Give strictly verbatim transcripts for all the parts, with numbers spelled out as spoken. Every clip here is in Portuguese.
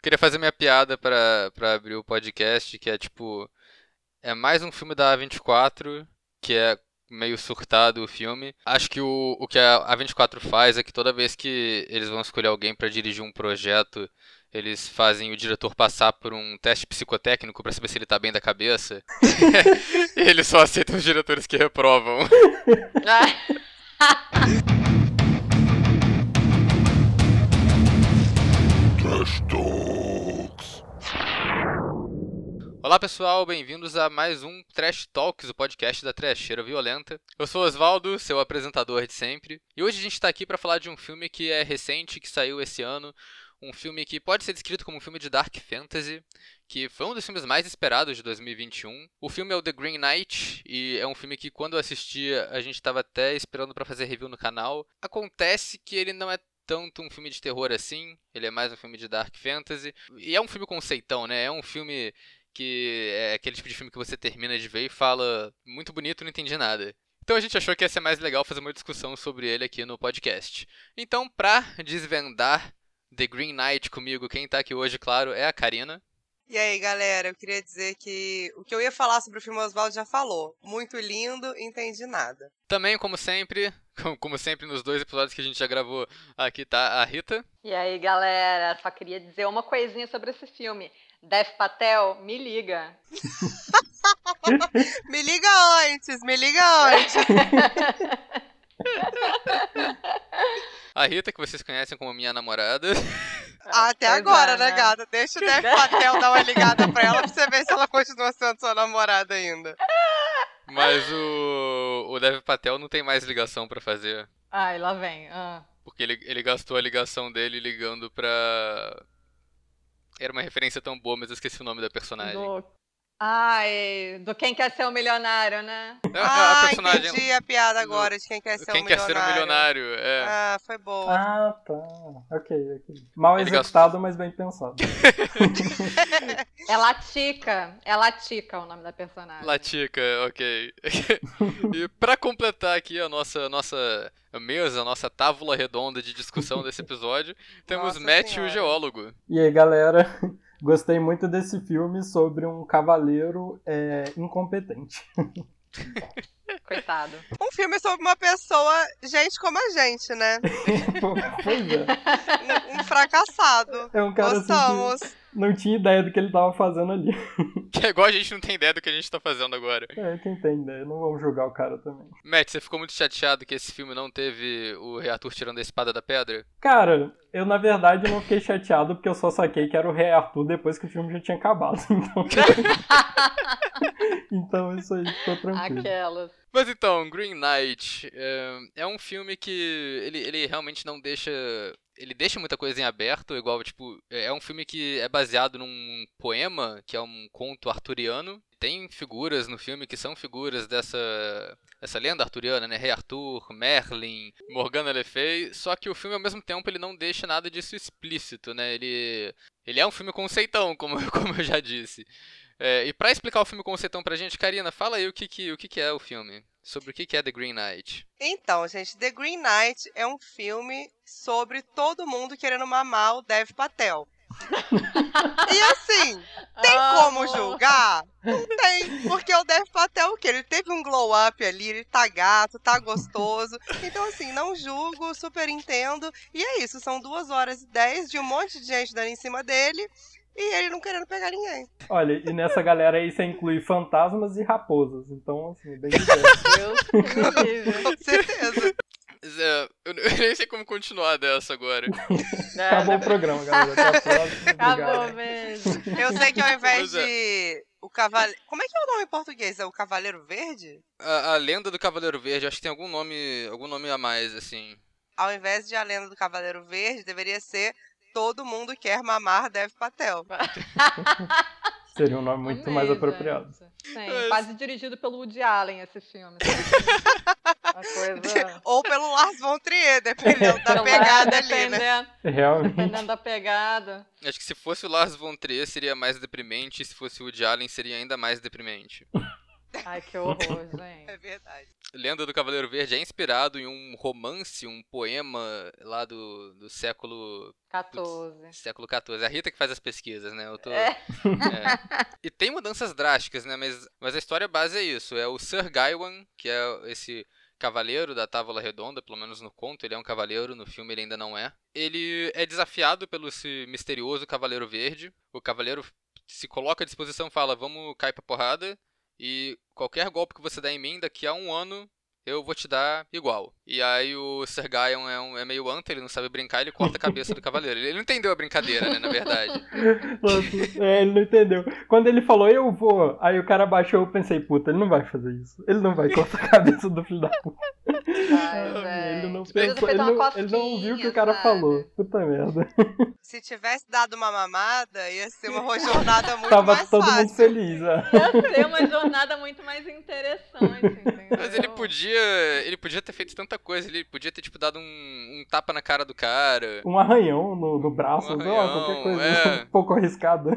queria fazer minha piada pra, pra abrir o podcast, que é tipo... É mais um filme da A vinte e quatro, que é meio surtado o filme. Acho que o, o que a A vinte e quatro faz é que toda vez que eles vão escolher alguém pra dirigir um projeto, eles fazem o diretor passar por um teste psicotécnico pra saber se ele tá bem da cabeça. E eles só aceitam os diretores que reprovam. Trash Talks. Olá pessoal, bem-vindos a mais um Trash Talks, o podcast da Trasheira Violenta. Eu sou Osvaldo, seu apresentador de sempre, e hoje a gente tá aqui pra falar de um filme que é recente, que saiu esse ano, um filme que pode ser descrito como um filme de Dark Fantasy, que foi um dos filmes mais esperados de dois mil e vinte e um. O filme é o The Green Knight, e é um filme que quando eu assisti a gente tava até esperando pra fazer review no canal. Acontece que ele não é tanto um filme de terror assim, ele é mais um filme de Dark Fantasy, e é um filme conceitão, né? É um filme que é aquele tipo de filme que você termina de ver e fala, muito bonito, não entendi nada. Então a gente achou que ia ser mais legal fazer uma discussão sobre ele aqui no podcast. Então, pra desvendar The Green Knight comigo, quem tá aqui hoje, claro, é a Karina. E aí, galera, eu queria dizer que o que eu ia falar sobre o filme Osvaldo já falou. Muito lindo, entendi nada. Também, como sempre, como sempre nos dois episódios que a gente já gravou, aqui tá a Rita. E aí, galera, só queria dizer uma coisinha sobre esse filme. Dev Patel, me liga. Me liga antes, me liga antes. A Rita, que vocês conhecem como minha namorada. Ah, até Pois agora, é, né, né? gata? Deixa o Dev Patel dar uma ligada pra ela pra você ver se ela continua sendo sua namorada ainda. Mas o, o Dev Patel não tem mais ligação pra fazer. Ai, lá vem. Ah. Porque ele, ele gastou a ligação dele ligando pra... Era uma referência tão boa, mas eu esqueci o nome da personagem. Do... Ai, do Quem Quer Ser um Milionário, né? É, a Ah, personagem... entendi a piada agora de quem quer ser Quem um quer milionário. ser um milionário, é. Ah, foi boa. Ah, tá. Ok, ok. Mal Ele executado, mas bem pensado. É Latica. É Latica o nome da personagem. Latica, ok. E pra completar aqui a nossa, nossa mesa, a nossa tábua redonda de discussão desse episódio, temos Nossa Matt, Senhora. o geólogo. E aí, galera, gostei muito desse filme sobre um cavaleiro é, incompetente. Coitado. Um filme sobre uma pessoa, gente como a gente, né? Pois é. Um, um fracassado. É um cara assim Gostamos. que não tinha ideia do que ele tava fazendo ali. Que é igual a gente não tem ideia do que a gente tá fazendo agora. É, quem tem ideia, não vamos julgar o cara também. Matt, você ficou muito chateado que esse filme não teve o Rei Arthur tirando a espada da pedra? Cara, eu na verdade não fiquei chateado porque eu só saquei que era o Rei Arthur depois que o filme já tinha acabado. Então, então isso aí ficou tranquilo. Aquelas. Mas então, Green Knight é, é um filme que ele, ele realmente não deixa... Ele deixa muita coisa em aberto, igual, tipo... É um filme que é baseado num poema, que é um conto arturiano. Tem figuras no filme que são figuras dessa... Essa lenda arturiana, né? Rei Arthur, Merlin, Morgana Le Fay. Só que o filme, ao mesmo tempo, ele não deixa nada disso explícito, né? Ele, ele é um filme conceitão, como, como eu já disse. É, e pra explicar o filme conceitão pra gente, Karina, fala aí o que, que, o que, que é o filme. Sobre o que, que é The Green Knight. Então, gente, The Green Knight é um filme sobre todo mundo querendo mamar o Dev Patel. E assim, tem Ah, como amor. julgar? Não tem, porque o Dev Patel, o quê? Ele teve um glow up ali, ele tá gato, tá gostoso. Então, assim, não julgo, super entendo. E é isso, são duas horas e dez de um monte de gente dando em cima dele e ele não querendo pegar ninguém. Olha, e nessa galera aí você inclui fantasmas e raposas. Então, assim, bem diverso. Deus que me livre. Com certeza. É, eu, eu nem sei como continuar dessa agora. Acabou o programa, galera. Até a próxima. Acabou Obrigado. mesmo. Eu sei que ao invés Pois é. de... O cavaleiro... Como é que é o nome em português? É o Cavaleiro Verde? A, a lenda do Cavaleiro Verde, acho que tem algum nome, algum nome a mais, assim. Ao invés de a lenda do Cavaleiro Verde, deveria ser Todo Mundo Quer Mamar Dev Patel. Seria um nome muito Amei, mais gente. apropriado. Sim, Mas- quase dirigido pelo Woody Allen esse filme. Uma coisa... Ou pelo Lars von Trier, dependendo da Sei lá, pegada ali, né? dependendo, Realmente. dependendo da pegada. Acho que se fosse o Lars von Trier seria mais deprimente, e se fosse o Woody Allen seria ainda mais deprimente. Ai, que horror, gente. É verdade. Lenda do Cavaleiro Verde é inspirado em um romance, um poema lá do, do século... quatorze. Século quatorze. É a Rita que faz as pesquisas, né? Eu tô... É. É. E tem mudanças drásticas, né? Mas, mas a história base é isso. É o Sir Gawain, que é esse cavaleiro da Távola Redonda, pelo menos no conto ele é um cavaleiro, no filme ele ainda não é. Ele é desafiado pelo esse misterioso Cavaleiro Verde. O cavaleiro se coloca à disposição e fala, vamos cair pra porrada. E qualquer golpe que você der em mim, daqui a um ano, eu vou te dar igual. E aí o Sir Gawain é, um, é meio anta, ele não sabe brincar, ele corta a cabeça do cavaleiro. Ele não entendeu a brincadeira, né, na verdade. Nossa, é, ele não entendeu. Quando ele falou, eu vou, aí o cara baixou, eu pensei, puta, ele não vai fazer isso. Ele não vai cortar a cabeça do filho da puta. Ai, ele, não gente. pensou, Podia ter ele, feito uma não, ele não ouviu o que o cosquinha, cara sabe? falou. Puta merda. Se tivesse dado uma mamada, ia ser uma jornada muito Tava mais todo fácil. mundo feliz. É. Ia ser uma jornada muito mais interessante, entendeu? Mas ele podia. Ele podia ter feito tanta coisa. Ele podia ter, tipo, dado um, um tapa na cara do cara. Um arranhão no, no braço, Um sei lá, qualquer arranhão, coisa é. um pouco arriscada.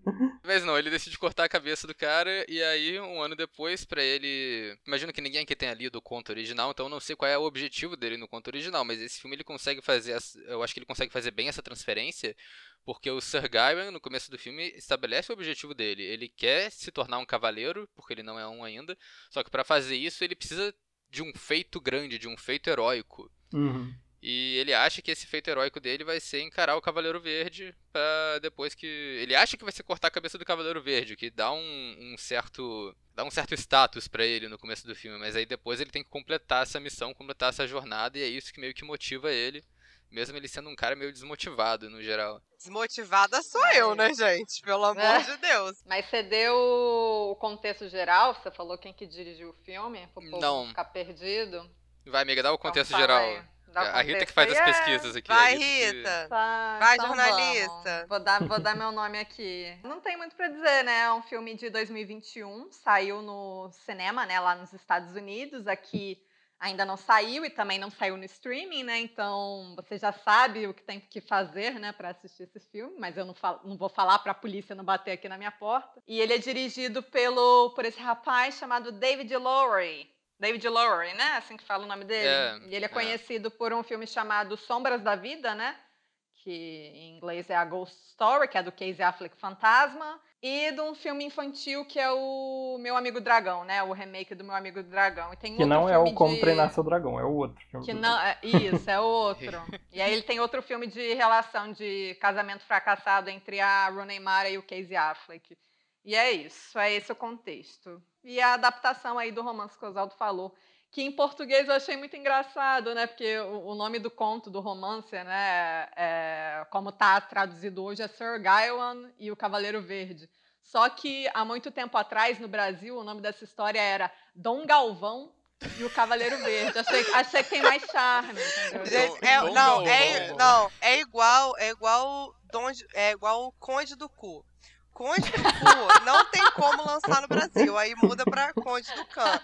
Mas não, ele decide cortar a cabeça do cara. E aí, um ano depois, pra ele. Imagino que ninguém aqui tenha lido o conto original, então eu não sei qual é o objetivo dele no conto original. Mas esse filme ele consegue fazer. Eu acho que ele consegue fazer bem essa transferência. Porque o Sir Gawain, no começo do filme, estabelece o objetivo dele. Ele quer se tornar um cavaleiro, porque ele não é um ainda. Só que pra fazer isso, ele precisa de um feito grande, de um feito heróico. Uhum. E ele acha que esse feito heróico dele vai ser encarar o Cavaleiro Verde pra depois que... Ele acha que vai ser cortar a cabeça do Cavaleiro Verde, que dá um, um certo... dá um certo status pra ele no começo do filme. Mas aí depois ele tem que completar essa missão, completar essa jornada, e é isso que meio que motiva ele. Mesmo ele sendo um cara meio desmotivado, no geral. Desmotivada sou eu, né, gente? Pelo amor É. de Deus. Mas você deu o contexto geral? Você falou quem que dirigiu o filme? Pro povo Não. não ficar perdido? Vai, amiga, dá o contexto Então fala geral. aí. Dá o A Rita que contexto faz as aí. É. pesquisas aqui. Vai, a que- Rita. Tá, Vai, então jornalista. vamos. Vou dar, vou dar meu nome aqui. Não tem muito pra dizer, né? É um filme de dois mil e vinte e um, saiu no cinema, né, lá nos Estados Unidos. Aqui ainda não saiu e também não saiu no streaming, né? Então você já sabe o que tem que fazer, né, para assistir esse filme. Mas eu não, falo, não vou falar para a polícia não bater aqui na minha porta. E ele é dirigido pelo por esse rapaz chamado David Lowery. David Lowery, né? Assim que fala o nome dele. É, e ele é é. conhecido por um filme chamado Sombras da Vida, né? Que em inglês é a Ghost Story, que é do Casey Affleck Fantasma, e de um filme infantil que é o Meu Amigo Dragão, né? O remake do Meu Amigo Dragão. E tem Que outro não é o filme Como de... Treinar Seu Dragão, é o outro filme. Que do- não, é, isso, é outro. E aí ele tem outro filme de relação de casamento fracassado entre a Rooney Mara e o Casey Affleck. E é isso, é esse o contexto. E a adaptação aí do romance que o Oswaldo falou, que em português eu achei muito engraçado, né? Porque o, o nome do conto, do romance, né? É, como está traduzido hoje, é Sir Gawain e o Cavaleiro Verde. Só que há muito tempo atrás, no Brasil, o nome dessa história era Dom Galvão e o Cavaleiro Verde. Achei, achei que tem mais charme, entendeu? Gente, é- Dom não, é, Galvão. não, é igual, é igual, Dom, é igual o Conde do Cu. Conde do Cu não tem como lançar no Brasil, aí muda pra Conde do Can.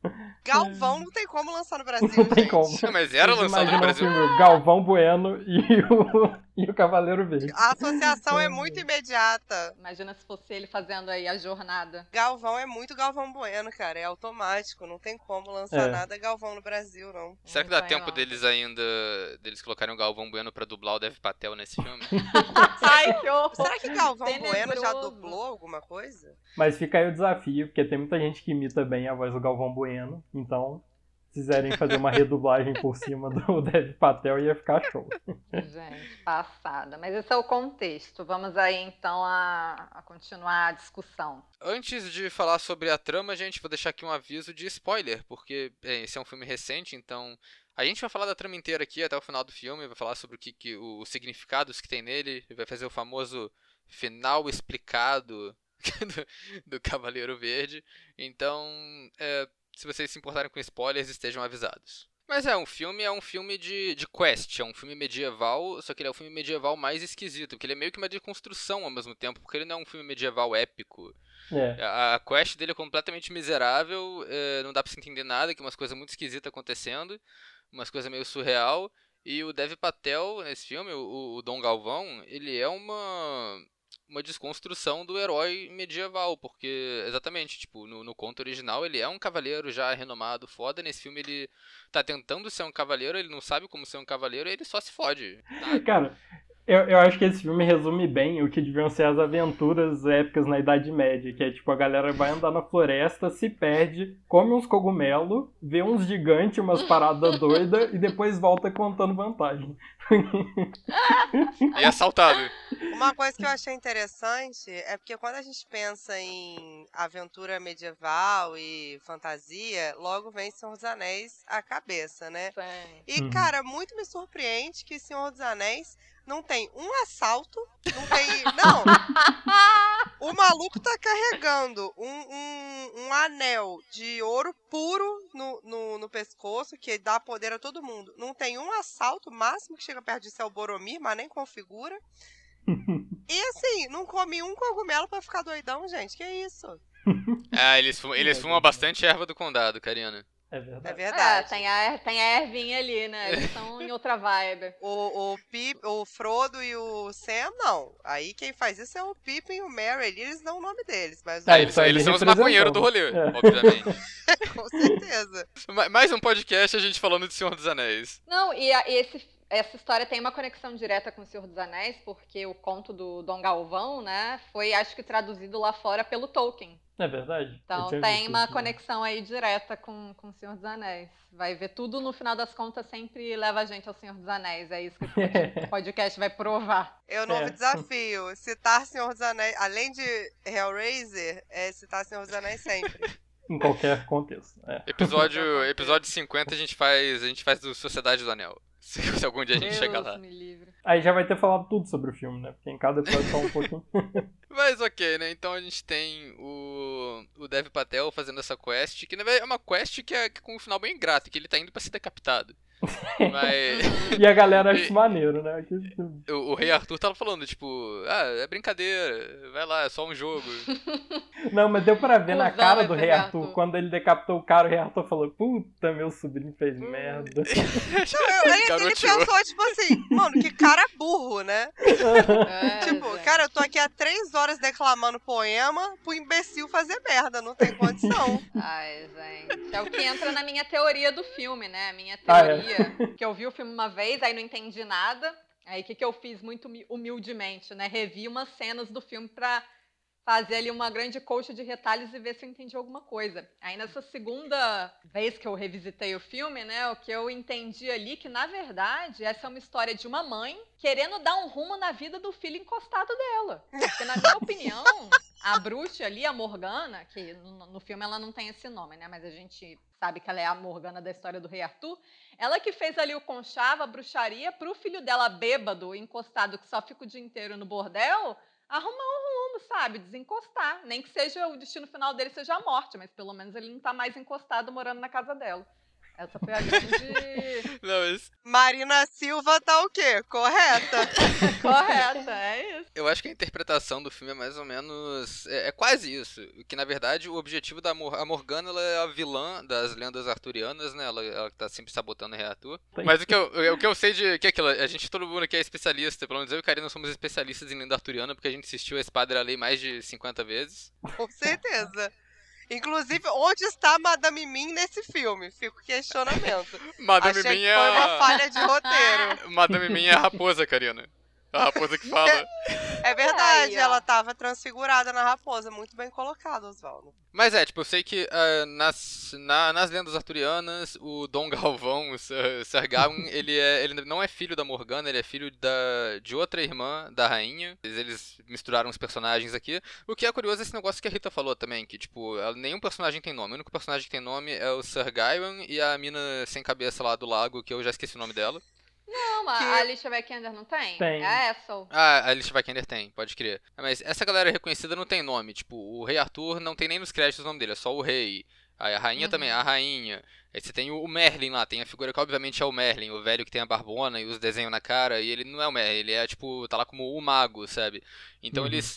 Galvão não tem como lançar no Brasil, Não tem gente. como. Não, mas era Vocês lançado no imaginam o Brasil. filme Galvão Bueno e o, e o Cavaleiro Verde. A associação é muito imediata. Imagina se fosse ele fazendo aí a jornada. Galvão é muito Galvão Bueno, cara, é automático, não tem como lançar É. nada Galvão no Brasil, não. Será que dá Não, tempo não. deles ainda. Deles colocarem o Galvão Bueno pra dublar o Dev Patel nesse filme? Ai, que horror! Será que Galvão Bueno já Tenebroso. dublou alguma coisa? Mas fica aí o desafio, porque tem muita gente que imita bem a voz do Galvão Bueno. Então, se quiserem fazer uma redublagem por cima do Dev Patel, ia ficar show. Gente, passada. Mas esse é o contexto. Vamos aí, então, a, a continuar a discussão. Antes de falar sobre a trama, gente, vou deixar aqui um aviso de spoiler, porque é, esse é um filme recente, então a gente vai falar da trama inteira aqui até o final do filme, vai falar sobre o que, que os significados que tem nele, vai fazer o famoso final explicado do, do Cavaleiro Verde. Então, é, se vocês se importarem com spoilers, estejam avisados. Mas é, um filme é um filme de, de quest, é um filme medieval, só que ele é o filme medieval mais esquisito, porque ele é meio que uma deconstrução ao mesmo tempo, porque ele não é um filme medieval épico. É. A, a quest dele é completamente miserável, é, não dá pra se entender nada, que umas coisas muito esquisitas acontecendo, umas coisas meio surreal. E o Dev Patel, nesse filme, o, o Dom Galvão, ele é uma, uma desconstrução do herói medieval, porque, exatamente, tipo, no, no conto original ele é um cavaleiro já renomado, foda, nesse filme ele tá tentando ser um cavaleiro, ele não sabe como ser um cavaleiro e ele só se fode. Tá? Cara, eu, eu acho que esse filme resume bem o que deviam ser as aventuras épicas na Idade Média, que é tipo, a galera vai andar na floresta, se perde, come uns cogumelos, vê uns gigantes, umas paradas doidas e depois volta contando vantagem. E assaltado. Uma coisa que eu achei interessante é porque quando a gente pensa em aventura medieval e fantasia, logo vem Senhor dos Anéis à cabeça, né? Sim. E, Uhum. cara, muito me surpreende que Senhor dos Anéis não tem um assalto, não tem... Não! O maluco tá carregando um, um, um anel de ouro puro no, no, no pescoço, que dá poder a todo mundo. Não tem um assalto, o máximo que chega perto disso é o Boromir, mas nem configura. E assim, não come um cogumelo pra ficar doidão, gente. Que isso? Ah, eles, fumam, eles fumam bastante erva do condado, Karina. É É verdade. É, verdade. tem a, er- tem a ervinha ali, né? Eles estão em outra vibe. O, o, Pip, o Frodo e o Sam, não. Aí quem faz isso é o Pippin e o Merry. Eles dão o nome deles, mas Ah, Ah, o- eles, isso aí eles são os representam. maconheiros do rolê, É. obviamente. com certeza. Ma- Mais um podcast a gente falando de Senhor dos Anéis. Não, e, a- e esse, essa história tem uma conexão direta com o Senhor dos Anéis, porque o conto do Dom Galvão, né, foi, acho que, traduzido lá fora pelo Tolkien. É verdade. Eu Então tinha tem visto uma isso, né? conexão aí direta com, com o Senhor dos Anéis. Vai ver tudo, no final das contas, sempre leva a gente ao Senhor dos Anéis. É isso que o pod- podcast vai provar. É o novo É. desafio. Citar Senhor dos Anéis, além de Hellraiser, é citar Senhor dos Anéis sempre. Em qualquer contexto. É. Episódio, episódio cinquenta a gente faz, a gente faz do Sociedade do Anel. Se, se algum dia a gente Deus chegar lá. me livre. Aí já vai ter falado tudo sobre o filme, né? Porque em cada episódio fala um pouquinho. Mas ok, né? Então a gente tem o, o Dev Patel fazendo essa quest, que na verdade é uma quest que é com um final bem ingrato, que ele tá indo pra ser decapitado. Mas E a galera acha isso maneiro, né? Que- o, o Rei Arthur tava falando, tipo, ah, é brincadeira, vai lá, é só um jogo. Não, mas deu pra ver na Cusão cara esse do Rei Rei Arthur, Arthur. quando ele decapitou o cara, o Rei Arthur falou, puta, meu sobrinho fez merda. Não, eu- ele, ele Garoteou. pensou, tipo assim, mano, que cara burro, né? É, Tipo, gente. cara, eu tô aqui há três horas declamando poema pro imbecil fazer merda, não tem condição. Ai, gente. É o que entra na minha teoria do filme, né? A minha Ah, é. teoria. Que eu vi o filme uma vez, aí não entendi nada. Aí o que, que eu fiz muito humi- humildemente, né? Revi umas cenas do filme pra fazer ali uma grande colcha de retalhos e ver se eu entendi alguma coisa. Aí nessa segunda vez que eu revisitei o filme, né? O que eu entendi ali que, na verdade, essa é uma história de uma mãe querendo dar um rumo na vida do filho encostado dela. Porque, na minha opinião, a bruxa ali, a Morgana, que no, no filme ela não tem esse nome, né? Mas a gente sabe que ela é a Morgana da história do Rei Arthur. Ela que fez ali o conchavo, a bruxaria, pro filho dela bêbado, encostado, que só fica o dia inteiro no bordel, arrumar um rumo, sabe? Desencostar. Nem que seja o destino final dele seja a morte, mas pelo menos ele não tá mais encostado morando na casa dela. Essa foi a grande Não, mas Marina Silva tá o quê? Correta. correta, é isso. eu acho que a interpretação do filme é mais ou menos. É, é quase isso. Que na verdade o objetivo da Mor a Morgana ela é a vilã das lendas arturianas, né? Ela, ela tá sempre sabotando o Rei Arthur. Mas o que, eu, o que eu sei de. Que é aquilo? A gente, todo mundo aqui é especialista. Pelo menos eu e o Karina somos especialistas em lenda arturiana, porque a gente assistiu a Espada da Lei mais de cinquenta vezes. Com certeza. Inclusive, onde está Madame Mim nesse filme? Fica o questionamento. Madame Achei Mim que é. foi uma a- falha de roteiro. Madame Mim é a raposa, Karina. A raposa que fala. É verdade, Aí, ó. ela tava transfigurada na raposa. Muito bem colocado, Oswaldo. Mas é, tipo, eu sei que ah, nas, na- nas lendas arturianas, o Dom Galvão, o Sir, Sir Gawain, ele, é, ele não é filho da Morgana, ele é filho da, de outra irmã da rainha. Eles, eles misturaram os personagens aqui. O que é curioso é esse negócio que a Rita falou também, que, tipo, ela- nenhum personagem tem nome. O único personagem que tem nome é o Sir Gawain e a mina sem cabeça lá do lago, que eu já esqueci o nome dela. Não, mas Que- a Alicia Vikander não tem? Tem. É a Essel. Ah, a Alicia Vikander tem, pode crer. Mas essa galera reconhecida não tem nome. Tipo, o Rei Arthur não tem nem nos créditos o nome dele, é só o Rei. Aí a rainha Uhum. também, a rainha. Aí você tem o Merlin lá, tem a figura que obviamente é o Merlin, o velho que tem a barbona e os desenhos na cara. E ele não é o Merlin, ele é tipo, tá lá como o mago, sabe? Então Uhum. eles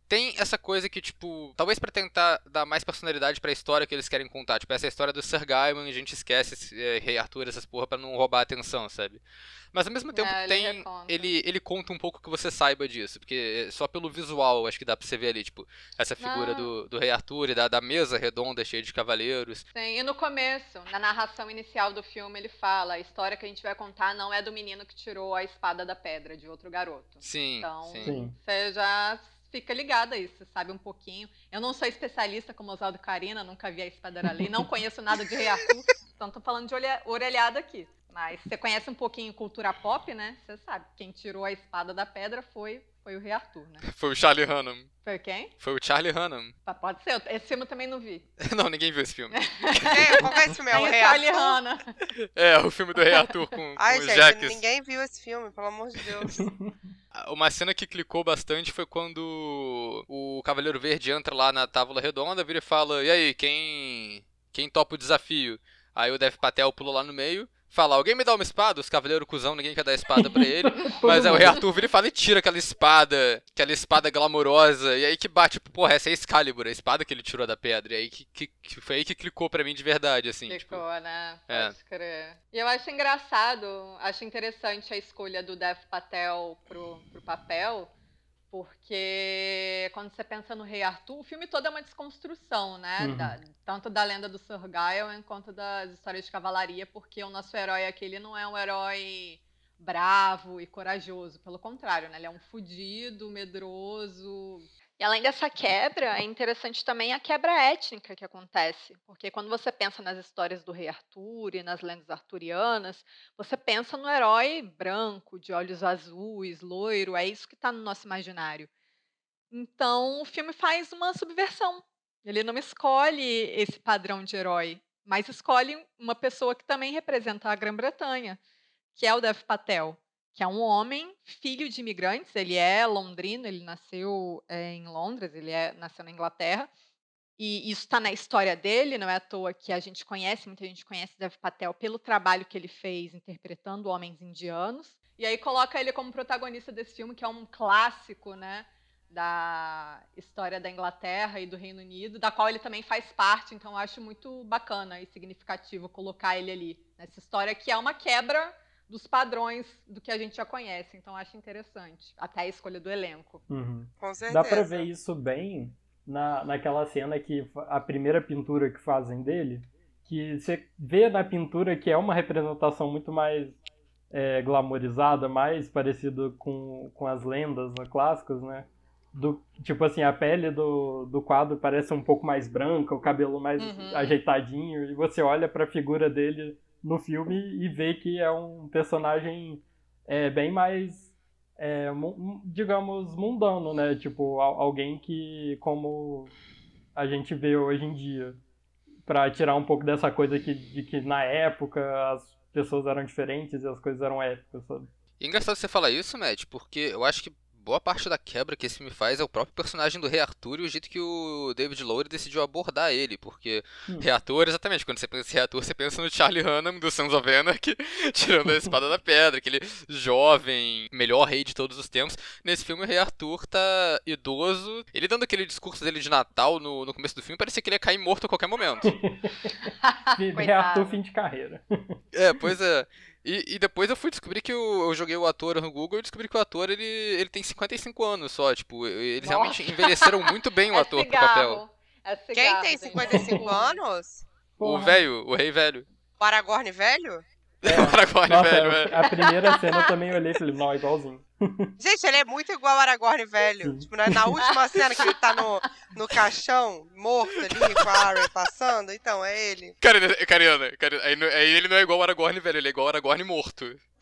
tem essa coisa que, tipo, talvez pra tentar dar mais personalidade pra história que eles querem contar. Tipo, essa história do Sir Gawain, a gente esquece esse, é, Rei Arthur, essas porra, pra não roubar a atenção, sabe? Mas ao mesmo tempo É, ele tem. reconta. Ele, ele conta um pouco que você saiba disso. Porque só pelo visual acho que dá pra você ver ali, tipo, essa figura Ah. do, do Rei Arthur e da, da mesa redonda cheia de cavaleiros. Sim, e no começo, na narração inicial do filme, ele fala: a história que a gente vai contar não é do menino que tirou a espada da pedra, de outro garoto. Sim, Então, sim. Sim. você já fica ligada a isso, você sabe um pouquinho. Eu não sou especialista como Oswaldo e Carina, nunca vi a Espada ali, não conheço nada de Rei Arthur, então tô falando de olha- orelhada aqui. Mas você conhece um pouquinho cultura pop, né? Você sabe, quem tirou a espada da pedra foi, foi o Rei Arthur, né? Foi o Charlie Hunnam. Foi quem? Foi o Charlie Hunnam. Tá, pode ser, esse filme eu também não vi. Não, ninguém viu esse filme. É, qual que é esse filme? É o Tem o Rei Charlie Arthur? Hanna. É, o filme do Rei Arthur com, Ai, com os gente, Jacks. ninguém viu esse filme, pelo amor de Deus. Uma cena que clicou bastante foi quando o Cavaleiro Verde entra lá na Távola Redonda, vira e fala: e aí, quem, quem topa o desafio? Aí o Dev Patel pula lá no meio, fala: alguém me dá uma espada? Os Cavaleiros cuzão, ninguém quer dar espada pra ele. Mas aí o Rei Arthur vira e fala e tira aquela espada, aquela espada glamourosa. E aí que bate, tipo, porra, essa é Excalibur, a espada que ele tirou da pedra. E aí que, que, que foi aí que clicou pra mim de verdade, assim. Tipo, Ficou, né? é. Pode crer. E eu acho engraçado, acho interessante a escolha do Dev Patel pro, pro papel, porque quando você pensa no Rei Arthur, o filme todo é uma desconstrução, né? Uhum. Da- tanto da lenda do Sir Gawain quanto das histórias de cavalaria, porque o nosso herói aqui, ele não é um herói bravo e corajoso, pelo contrário, né? Ele é um fudido, medroso. E além dessa quebra, é interessante também a quebra étnica que acontece, porque quando você pensa nas histórias do Rei Arthur e nas lendas arturianas, você pensa no herói branco, de olhos azuis, loiro, é isso que está no nosso imaginário. Então, o filme faz uma subversão. Ele não escolhe esse padrão de herói, mas escolhe uma pessoa que também representa a Grã-Bretanha, que é o Dev Patel, que é um homem, filho de imigrantes. Ele é londrino, ele nasceu é, em Londres, ele é, nasceu na Inglaterra. E isso está na história dele, não é à toa que a gente conhece, muita gente conhece Dev Patel pelo trabalho que ele fez interpretando homens indianos. E aí coloca ele como protagonista desse filme, que é um clássico, né, da história da Inglaterra e do Reino Unido, da qual ele também faz parte. Então eu acho muito bacana e significativo colocar ele ali nessa história, que é uma quebra dos padrões do que a gente já conhece. Então eu acho interessante, até a escolha do elenco. Uhum. Com certeza. Dá pra ver isso bem na, naquela cena que a primeira pintura que fazem dele, que você vê na pintura que é uma representação muito mais é, glamourizada, mais parecida com, com as lendas, né, clássicas, né? Do, tipo assim, a pele do, do quadro parece um pouco mais branca, o cabelo mais Uhum. ajeitadinho, e você olha pra figura dele no filme e vê que é um personagem é, bem mais, é, mu- digamos, mundano, né? Tipo, al- alguém que, como a gente vê hoje em dia, pra tirar um pouco dessa coisa que, de que na época as pessoas eram diferentes e as coisas eram épicas, sabe? E é engraçado você falar isso, Matt, porque eu acho que boa parte da quebra que esse filme faz é o próprio personagem do Rei Arthur e o jeito que o David Lowery decidiu abordar ele, porque Hum. Rei Arthur, exatamente, quando você pensa em Rei Arthur, você pensa no Charlie Hunnam do Sons of Anarchy, tirando a espada da pedra, aquele jovem, melhor rei de todos os tempos. Nesse filme o Rei Arthur tá idoso, ele dando aquele discurso dele de Natal no, no começo do filme, parecia que ele ia cair morto a qualquer momento. Rei Coitado. Arthur, fim de carreira. É, pois é. E, e depois eu fui descobrir que o, eu joguei o ator no Google e descobri que o ator ele, ele tem cinquenta e cinco anos só. Tipo, eles Nossa. realmente envelheceram muito bem o É ator pro papel. cigarro. É Quem cigarro, tem gente. cinquenta e cinco anos? O Porra. velho, o rei velho. O Aragorn velho? O Aragorn Nossa, velho, eu- é. a primeira cena eu também olhei e falei, não, igualzinho. Gente, ele é muito igual ao Aragorn velho. Sim. Tipo, na, na última cena que ele tá no, no caixão, morto ali, com a Arya passando. Então, é ele. Cariana, Cariana, Cariana, aí, não- aí ele não é igual o Aragorn velho, ele é igual o Aragorn morto.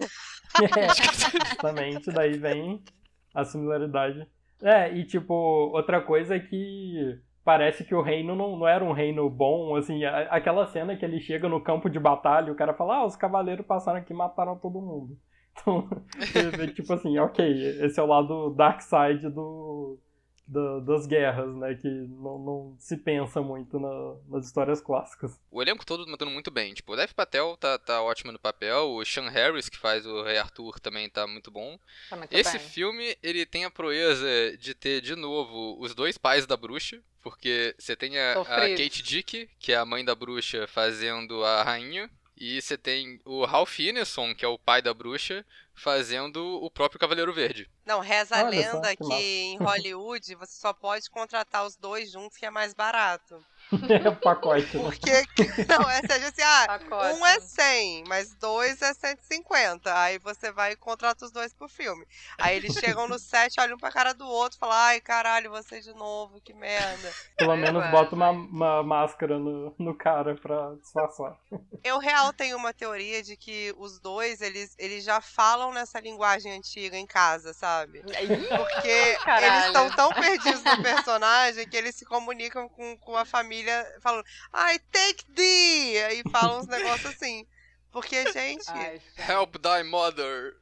É, justamente, daí vem a similaridade. É, e tipo, outra coisa é que parece que o reino não, não era um reino bom, assim, a- aquela cena que ele chega no campo de batalha e o cara fala, ah, os cavaleiros passaram aqui e mataram todo mundo. Então, você vê, tipo assim, ok, esse é o lado dark side do, da- das guerras, né? Que não, não se pensa muito na- nas histórias clássicas. O elenco todo mandando muito bem. Tipo, o Dev Patel tá, tá ótimo no papel. O Sean Harris, que faz o Rei Arthur, também tá muito bom. Tá muito Esse bem. filme, ele tem a proeza de ter, de novo, os dois pais da bruxa. Porque você tem a, a Sofrido. Kate Dick, que é a mãe da bruxa, fazendo a rainha. E você tem o Ralph Ineson, que é o pai da bruxa, fazendo o próprio Cavaleiro Verde. Não, reza a Olha só, lenda que que massa. em Hollywood você só pode contratar os dois juntos, que é mais barato. É o pacote, né? Porque, não, é seja assim, ah, Pacote. um é cem, mas dois é cento e cinquenta. Aí você vai e contrata os dois pro filme. Aí eles chegam no set, olham um pra cara do outro e falam, ai, caralho, você de novo, que merda. Pelo É, menos vai, bota uma, vai. uma máscara no, no cara pra disfarçar. Eu real tenho uma teoria de que os dois, eles, eles já falam nessa linguagem antiga em casa, sabe? Ih, Porque Caralho. eles estão tão perdidos no personagem que eles se comunicam com, com a família falando, ai, take thee! E falam uns negócios assim. Porque, gente, Ai, gente. Help thy mother!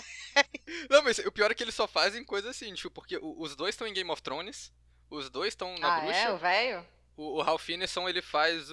Não, mas o pior é que eles só fazem coisa assim, tipo, porque o- os dois estão em Game of Thrones, os dois estão na Ah, bruxa. é? O velho? O, o Ralph Ineson, ele faz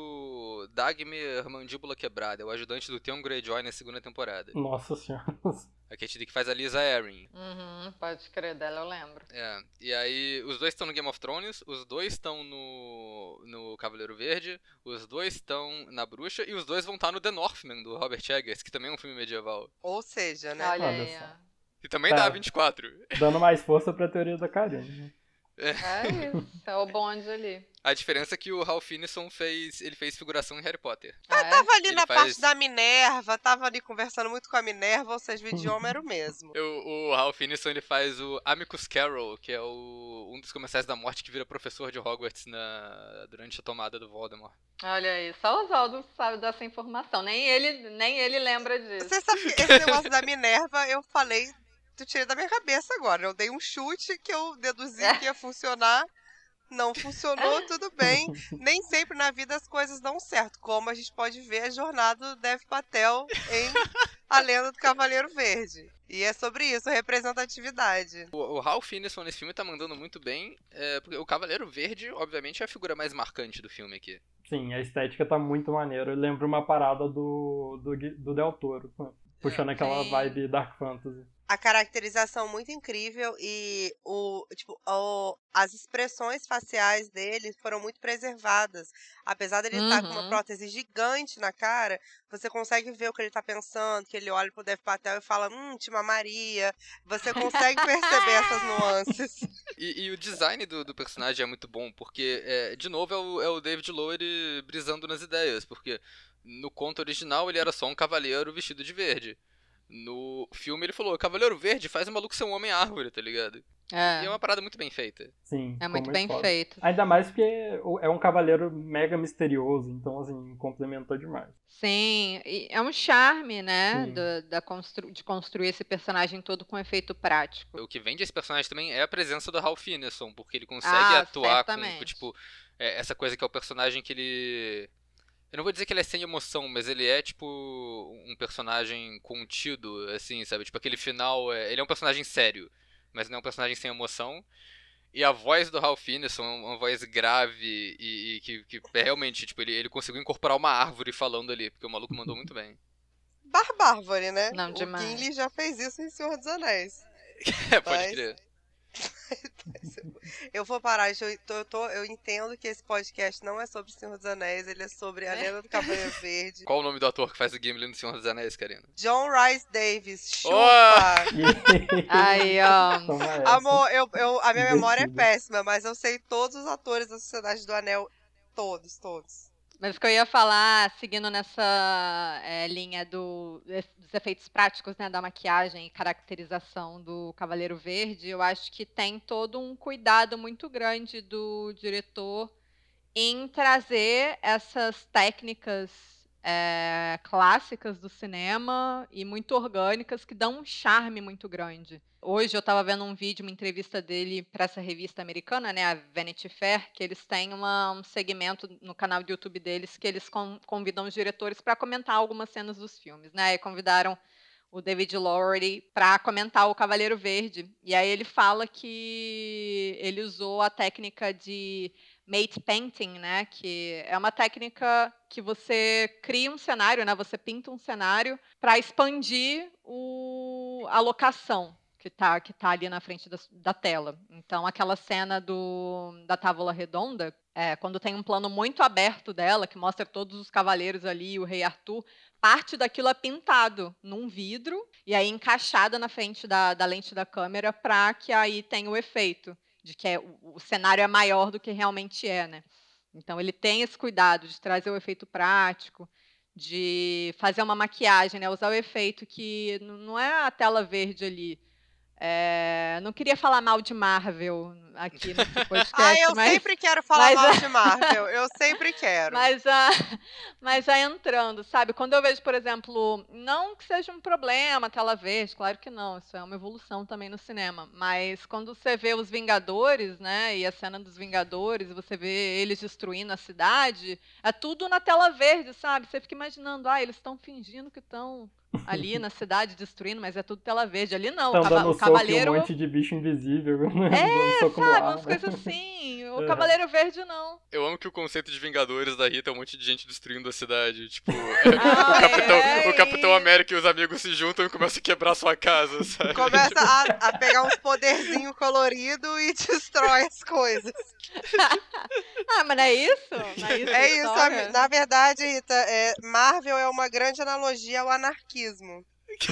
o Dagmar Mandíbula Quebrada, é o ajudante do Theon Greyjoy na segunda temporada. Nossa senhora. A Kate Dick faz a Lisa Arryn. Uhum, pode crer, dela eu lembro. É, e aí os dois estão no Game of Thrones, os dois estão no, no Cavaleiro Verde, os dois estão na Bruxa, e os dois vão estar no The Northman, do Robert Eggers, que também é um filme medieval. ou seja, né? Olha Olha aí, só. ó. E também Tá. dá vinte e quatro. Dando mais força pra teoria da Karine. né? É isso, é o bonde ali. A diferença é que o Ralph Ineson fez, ele fez figuração em Harry Potter. Ah, é? Tava ali Ele na faz- parte da Minerva, tava ali conversando muito com a Minerva, ou seja, o idioma era o mesmo. Eu- o Ralph Ineson, ele faz o Amicus Carroll, que é o, um dos comensais da morte que vira professor de Hogwarts na, durante a tomada do Voldemort. Olha aí, só o Oswaldo sabe dessa informação. Nem ele, nem ele lembra disso. Você sabe que esse negócio da Minerva, eu falei, tu tirei da minha cabeça agora. Eu dei um chute que eu deduzi que ia funcionar. Não funcionou, tudo bem. Nem sempre na vida as coisas dão certo. Como a gente pode ver a jornada do Dev Patel em A Lenda do Cavaleiro Verde. E é sobre isso, representatividade. O, o Ralph Ineson nesse filme tá mandando muito bem, é, porque o Cavaleiro Verde, obviamente, é a figura mais marcante do filme aqui. Sim, a estética tá muito maneira. Eu lembro uma parada do, do, Gui- do Del Toro, né? Puxando aquela Sim. vibe Dark Fantasy. A caracterização muito incrível e o, tipo, o- as expressões faciais dele foram muito preservadas. Apesar dele estar com uma Uhum. prótese gigante na cara, você consegue ver o que ele tá pensando, que ele olha pro Dev Patel e fala, hum, te mamaria. Você consegue perceber essas nuances. E, e o design do, do personagem é muito bom, porque, é, de novo, é o, é o David Lowery brisando nas ideias, porque no conto original ele era só um cavaleiro vestido de verde. No filme ele falou, Cavaleiro Verde faz o maluco ser um homem-árvore, tá ligado? E é É, uma parada muito bem feita. Sim, é ficou muito bem foda. feito. Ainda mais porque o- é um cavaleiro mega misterioso, então, assim, complementou demais. Sim, e é um charme, né, Sim. do- da constru- de construir esse personagem todo com efeito prático. O que vende esse personagem também é a presença do Ralph Ineson, porque ele consegue Ah, atuar com, certamente. tipo, é, essa coisa que é o personagem que ele... Eu não vou dizer que ele é sem emoção, mas ele é, tipo, um personagem contido, assim, sabe? Tipo, aquele final... é- Ele é um personagem sério, mas não é um personagem sem emoção. E a voz do Ralph Ineson é uma voz grave e, e que, que é realmente, tipo, ele, ele conseguiu incorporar uma árvore falando ali, porque o maluco mandou muito bem. Barbárvore, né? Não, o demais. Gimli já fez isso em Senhor dos Anéis. É, pode Mas- crer. Eu vou parar, eu, tô, eu, tô- eu entendo que esse podcast não é sobre Senhor dos Anéis, ele é sobre A Lenda do Cavaleiro Verde. Qual o nome do ator que faz o Gimli no Senhor dos Anéis, Karina? John Rhys Davis, chupa! E... Aí, ó. Toma essa. Amor, eu, eu, a minha memória é Divertido. péssima, mas eu sei todos os atores da Sociedade do Anel. Todos, todos. Mas o que eu ia falar, seguindo nessa é, linha do- dos efeitos práticos, né, da maquiagem e caracterização do Cavaleiro Verde, eu acho que tem todo um cuidado muito grande do diretor em trazer essas técnicas é, clássicas do cinema e muito orgânicas que dão um charme muito grande. Hoje eu estava vendo um vídeo, uma entrevista dele para essa revista americana, né, a Vanity Fair, que eles têm uma- um segmento no canal do YouTube deles que eles con- convidam os diretores para comentar algumas cenas dos filmes, né? E convidaram o David Lowery para comentar o Cavaleiro Verde. E aí ele fala que ele usou a técnica de matte painting, né? Que é uma técnica que você cria um cenário, né? Você pinta um cenário para expandir o, a locação que está que tá ali na frente da, da tela. Então, aquela cena do, da Távola Redonda, é, quando tem um plano muito aberto dela, que mostra todos os cavaleiros ali, o rei Arthur, parte daquilo é pintado num vidro e aí encaixada na frente da, da lente da câmera para que aí tenha o efeito de que é, o, o cenário é maior do que realmente é, né? Então, ele tem esse cuidado de trazer o efeito prático, de fazer uma maquiagem, né? Usar o efeito que não é a tela verde ali. É, não queria falar mal de Marvel aqui nesse podcast. Ah, eu mas, sempre quero falar mas, mal de Marvel. Eu sempre quero. Mas, a, mas a entrando, sabe? Quando eu vejo, por exemplo, não que seja um problema a tela verde, claro que não, isso é uma evolução também no cinema. Mas quando você vê os Vingadores, né? E a cena dos Vingadores, você vê eles destruindo a cidade, é tudo na tela verde, sabe? Você fica imaginando, ah, eles estão fingindo que estão ali na cidade destruindo, mas é tudo tela verde. Ali não, Tão o, cava dando o soco cavaleiro... e um monte de bicho invisível. Né? É, soco sabe, no ar. umas coisas assim. O É. Cavaleiro Verde não. Eu amo que o conceito de Vingadores da Rita é um monte de gente destruindo a cidade. Tipo, Ah, o, Capitão, é, o Capitão e- América e os amigos se juntam e começam a quebrar sua casa, sabe? Começa a, a pegar uns poderzinhos coloridos e destrói as coisas. Ah, mas não é isso? Não é isso, a É isso, história? sabe? Na verdade, Rita, é, Marvel é uma grande analogia ao anarquismo.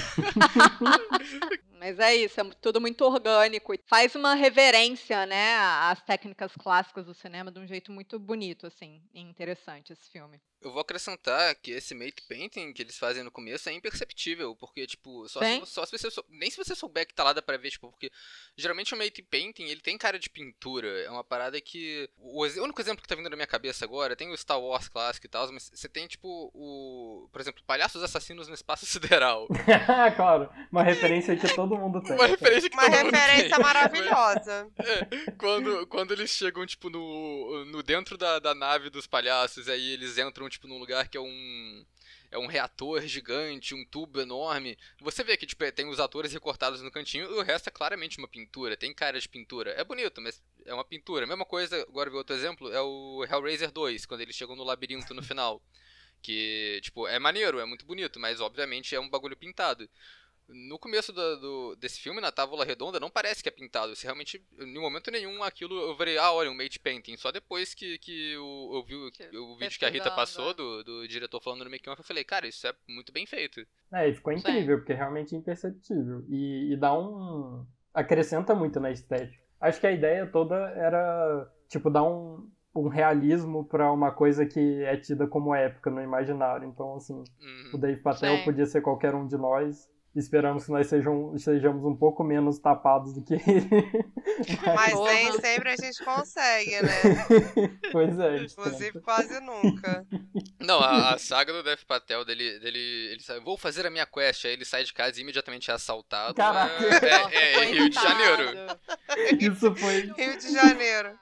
Mas é isso, é tudo muito orgânico. E faz uma reverência, né, às técnicas clássicas do cinema de um jeito muito bonito, assim, e interessante esse filme. Eu vou acrescentar que esse matte painting que eles fazem no começo é imperceptível, porque, tipo, só, Sim. se, só se você sou, nem se você souber que tá lá dá pra ver, tipo, porque geralmente o matte painting, ele tem cara de pintura, é uma parada que, o, ex- o único exemplo que tá vindo na minha cabeça agora, tem o Star Wars clássico e tal, mas você tem, tipo, o, por exemplo, Palhaços Assassinos no Espaço Sideral. Claro, uma referência que todo mundo tem. Uma referência que Uma todo mundo referência tem. maravilhosa. É, quando, quando eles chegam, tipo, no, no dentro da, da nave dos palhaços, aí eles entram, tipo, num lugar que é um... É um reator gigante, um tubo enorme. Você vê que, tipo, tem os atores recortados no cantinho e o resto é claramente uma pintura. Tem cara de pintura. É bonito, mas é uma pintura. Mesma coisa, agora ver outro exemplo, é o Hellraiser dois, quando eles chegam no labirinto no final. Que, tipo, é maneiro, é muito bonito, mas obviamente é um bagulho pintado. No começo do, do- desse filme, na Távola Redonda, não parece que é pintado. Se realmente, em momento nenhum, aquilo eu falei, ah, olha, um matte painting. Só depois que, que eu, eu vi o, Que- o vídeo que a Rita pesquisando, passou, é. do, do diretor falando no making off, eu falei, cara, isso é muito bem feito. É, e ficou Sim. incrível, porque é realmente imperceptível. E, e dá um. Acrescenta muito na estética. Acho que a ideia toda era, tipo, dar um, um realismo pra uma coisa que é tida como épica no imaginário. Então, assim, Uhum. o Dave Patel Sim. podia ser qualquer um de nós. Esperamos que nós sejam, sejamos um pouco menos tapados do que ele. Mas Porra. nem sempre a gente consegue, né? Pois é. Inclusive, quase nunca. Não, a, a saga do Dev Patel, dele, dele ele sai, vou fazer a minha quest, aí ele sai de casa e imediatamente é assaltado. Caraca. É, é, é Rio de Coitado. Janeiro. Isso foi. Rio de Janeiro.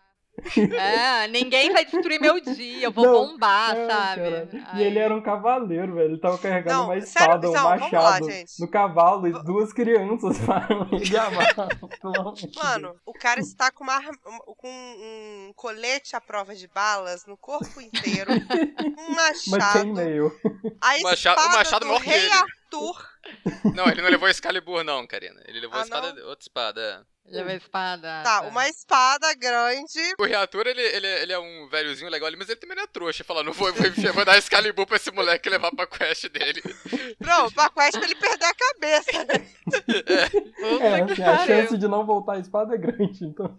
É, ninguém vai destruir meu dia, eu vou Não, bombar, É, sabe? cara. E Aí- ele era um cavaleiro, velho. Ele tava carregando Não, uma sério, espada, um não, vamos lá, machado gente. no cavalo e duas crianças para ele amar. Pelo amor de Deus. Mano, o cara está com, uma, arma- com um colete à prova de balas no corpo inteiro, um Uma machado, chainmail. a O machado- o espada machado do maior que rei ele. Arthur. Não, ele não levou Excalibur não, Karina. Ele levou Ah, a espada, não? outra espada, é. Leva a espada. Tá, uma espada grande. O reator, ele, ele, ele é um velhozinho legal ali, mas ele também não é trouxa. Fala, não vou, vou, enfiar- vou dar Excalibur pra esse moleque levar pra quest dele. Não, pra quest pra ele perder a cabeça. né? Puta É, que assim, a pariu. chance de não voltar a espada é grande, então.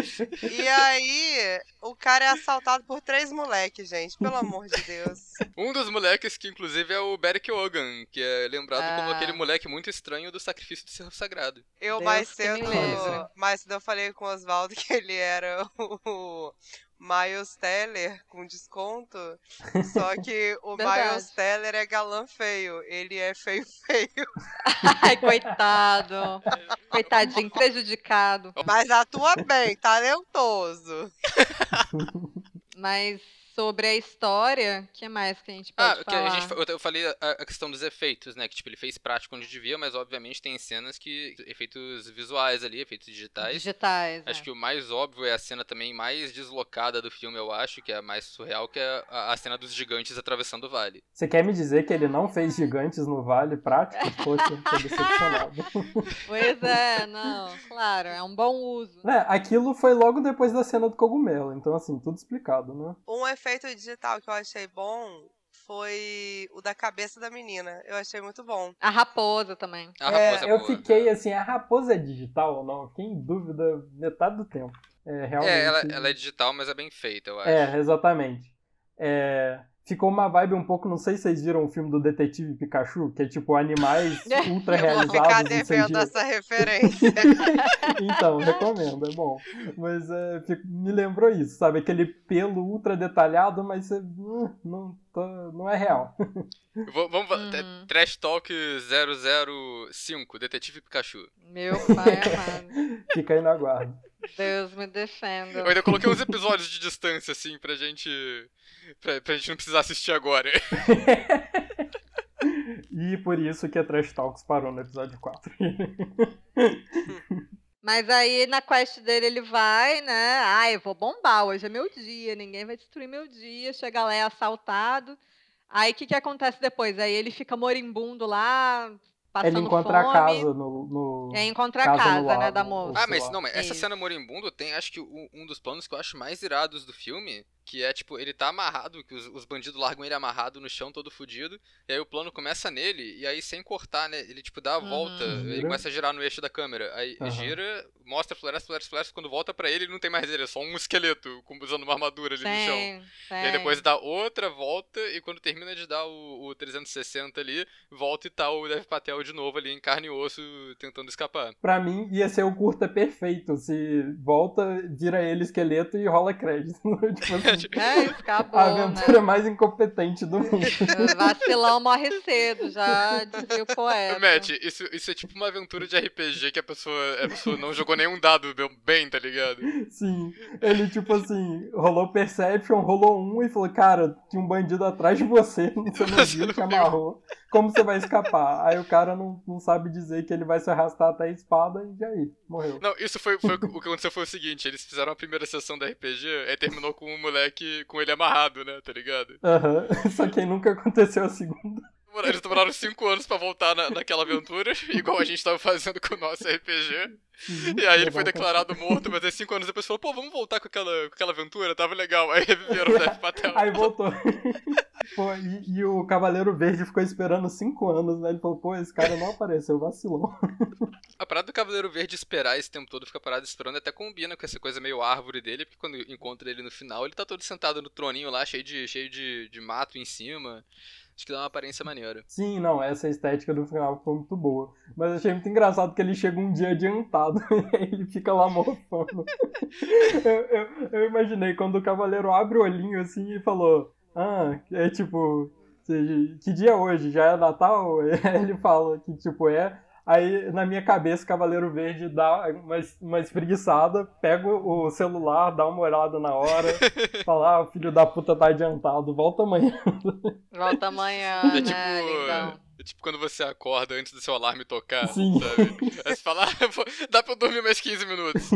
E aí, o cara é assaltado por três moleques, gente. Pelo amor de Deus. Um dos moleques que, inclusive, é o Beric Ogan, que é lembrado como Ah. aquele moleque muito estranho do sacrifício do Cerro Sagrado. Eu Deus mais que me cedo, livre. mais cedo eu falei com o Oswaldo que ele era o Miles Teller com desconto. Só que o Verdade. Miles Teller é galã feio. Ele é feio feio. Ai, coitado. Coitadinho, prejudicado. Mas atua bem, talentoso. Mas sobre a história, o que mais que a gente Ah, pode que a falar? gente, eu falei a, a questão dos efeitos, né? Que tipo, ele fez prático onde devia, mas obviamente tem cenas que. Efeitos visuais ali, efeitos digitais. Digitais, Acho é. que o mais óbvio é a cena também mais deslocada do filme, eu acho, que é a mais surreal, que é a, a cena dos gigantes atravessando o vale. Você quer me dizer que ele não fez gigantes no Vale prático? Poxa, tô decepcionado. Pois é, não, claro, é um bom uso. É, aquilo foi logo depois da cena do cogumelo, então assim, tudo explicado, né? Um efeito digital que eu achei bom foi o da cabeça da menina. Eu achei muito bom. A raposa também. A raposa É, é eu boa. fiquei assim, a raposa é digital ou não? Fiquei em dúvida metade do tempo. É, realmente... É, ela, ela é digital, mas é bem feita, eu acho. É, exatamente. É, ficou uma vibe um pouco, não sei se vocês viram o filme do Detetive Pikachu, que é tipo animais ultra Eu vou ficar realizados em devendo C G. essa referência. Então, recomendo, é bom. Mas é, fico- me lembrou isso, sabe? Aquele pelo ultra detalhado, mas você, hum, não, tô- não é real. Vou- vamos Uhum. t- Trash Talk zero zero cinco, Detetive Pikachu. Meu pai amado. Fica aí no aguardo. Deus me defenda. Eu ainda coloquei uns episódios de distância, assim, pra gente. Pra, pra gente não precisar assistir agora. E por isso que a Trash Talks parou no episódio quatro. Mas aí na quest dele ele vai, né? Ah, eu vou bombar, hoje é meu dia, ninguém vai destruir meu dia. Chega lá, é assaltado. Aí o que, que acontece depois? Aí ele fica moribundo lá, passando Ele encontra fome. a casa no... no... É, encontra a Casa casa, no né, lago, da ou moça. Ah, sei mas lá. não, mas essa Isso. cena moribundo tem, acho que, um, um dos planos que eu acho mais irados do filme, que é, tipo, ele tá amarrado, que os, os bandidos largam ele amarrado no chão, todo fudido, e aí o plano começa nele, e aí sem cortar, né, ele, tipo, dá a Uhum. volta, ele Gira. começa a girar no eixo da câmera, aí Aham. gira, mostra floresta, floresta, floresta, quando volta pra ele, ele não tem mais ele, é só um esqueleto, com- usando uma armadura ali no chão. Tem, E aí depois dá outra volta, e quando termina de dar o, o trezentos e sessenta ali, volta e tá o Dev Patel de novo ali, em carne e osso, tentando escapar. Pra mim, ia ser o curta perfeito. Se volta, vira ele esqueleto e rola crédito. Tipo assim, É, isso, acabou, a aventura né? mais incompetente do mundo. Vacilão morre cedo, já dizia o poeta. Matt, isso, isso é tipo uma aventura de R P G que a pessoa, a pessoa não jogou nenhum dado bem, tá ligado? Sim, ele tipo assim, rolou Perception, rolou um e falou, cara, tinha um bandido atrás de você, você não Você viu, não te viu. amarrou. Como você vai escapar? Aí o cara não, não sabe dizer que ele vai se arrastar até a espada e aí, morreu. Não, isso foi, foi o que aconteceu foi o seguinte, eles fizeram a primeira sessão da R P G, aí terminou com um moleque com ele amarrado, né, tá ligado? Aham, só que aí nunca aconteceu a segunda. Eles demoraram cinco anos pra voltar na, naquela aventura, igual a gente tava fazendo com o nosso R P G. Sim, E aí ele foi exatamente. declarado morto, mas aí cinco anos depois falou, pô, vamos voltar com aquela, com aquela aventura, tava legal. Aí reviveram o Dev Patel. Aí voltou. Pô, e, e o Cavaleiro Verde ficou esperando cinco anos, né? Ele falou, pô, esse cara não apareceu, vacilou. A parada do Cavaleiro Verde esperar esse tempo todo, ficar parado esperando, até combina com essa coisa meio árvore dele, porque quando encontra ele no final, ele tá todo sentado no troninho lá, cheio de, cheio de, de mato em cima. Acho que dá uma aparência maneira. Sim, não, essa estética do final foi muito boa. Mas achei muito engraçado que ele chega um dia adiantado e aí ele fica lá morfando. eu, eu, eu imaginei quando o cavaleiro abre o olhinho assim e falou: Ah, é tipo, que dia é hoje? Já é Natal? Aí ele fala que tipo é. Aí, na minha cabeça, o Cavaleiro Verde dá uma, uma espreguiçada, pega o celular, dá uma olhada na hora, fala, ah, o filho da puta tá adiantado, volta amanhã. Volta amanhã, É né, tipo, lindão? é tipo quando você acorda antes do seu alarme tocar, Sim. sabe? Aí você fala, ah, vou- dá pra eu dormir mais quinze minutos.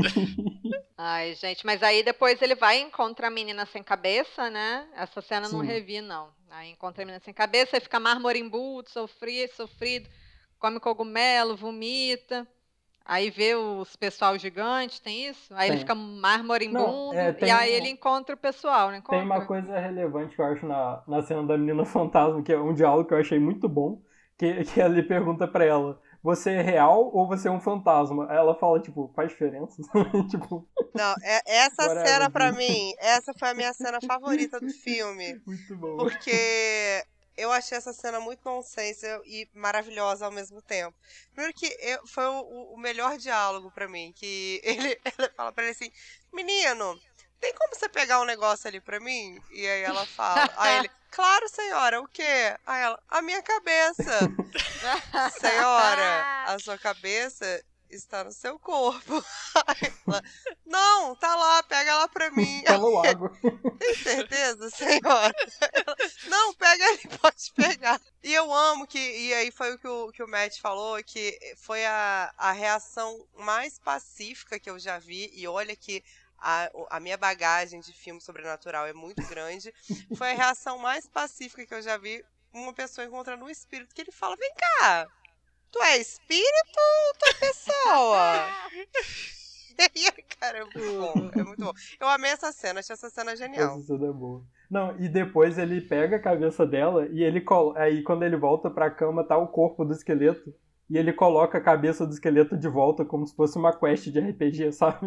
Ai, gente, mas aí depois ele vai e encontra a menina sem cabeça, né? Essa cena eu não Sim. revi, não. Aí encontra a menina sem cabeça, aí fica mais morimbudo, sofrido, sofrido, come cogumelo, vomita. Aí vê os pessoal gigante, tem isso? Aí ele Tem. fica mais moribundo, Não, é, tem e aí um- ele encontra o pessoal, não encontra? Tem uma coisa relevante que eu acho na, na cena da menina fantasma, que é um diálogo que eu achei muito bom, que, que ele pergunta pra ela, você é real ou você é um fantasma? Aí ela fala, tipo, faz diferença? tipo, Não, é- essa Whatever, cena pra dude. mim, essa foi a minha cena favorita do filme. muito bom. Porque eu achei essa cena muito nonsense e maravilhosa ao mesmo tempo. Primeiro que eu- foi o, o melhor diálogo pra mim, que ele, ela fala pra ele assim, menino, tem como você pegar um negócio ali pra mim? E aí ela fala, aí ele, claro senhora, o quê? Aí ela, a minha cabeça. Senhora, a sua cabeça está no seu corpo. Aí ela, não, tá lá, pega lá pra mim. Tá no lago. Tem certeza, senhora? Ela, não, pega ali, pode pegar. E eu amo que, e aí foi o que o, que o Matt falou, que foi a, a reação mais pacífica que eu já vi, e olha que a, a minha bagagem de filme sobrenatural é muito grande, foi a reação mais pacífica que eu já vi, uma pessoa encontrando um espírito, que ele fala, vem cá, tu é espírito ou tu é pessoa? E aí, cara, é muito bom, é muito bom. Eu amei essa cena, achei essa cena genial. Essa cena é boa. Não, e depois ele pega a cabeça dela e ele colo... aí quando ele volta pra cama tá o corpo do esqueleto e ele coloca a cabeça do esqueleto de volta como se fosse uma quest de R P G, sabe?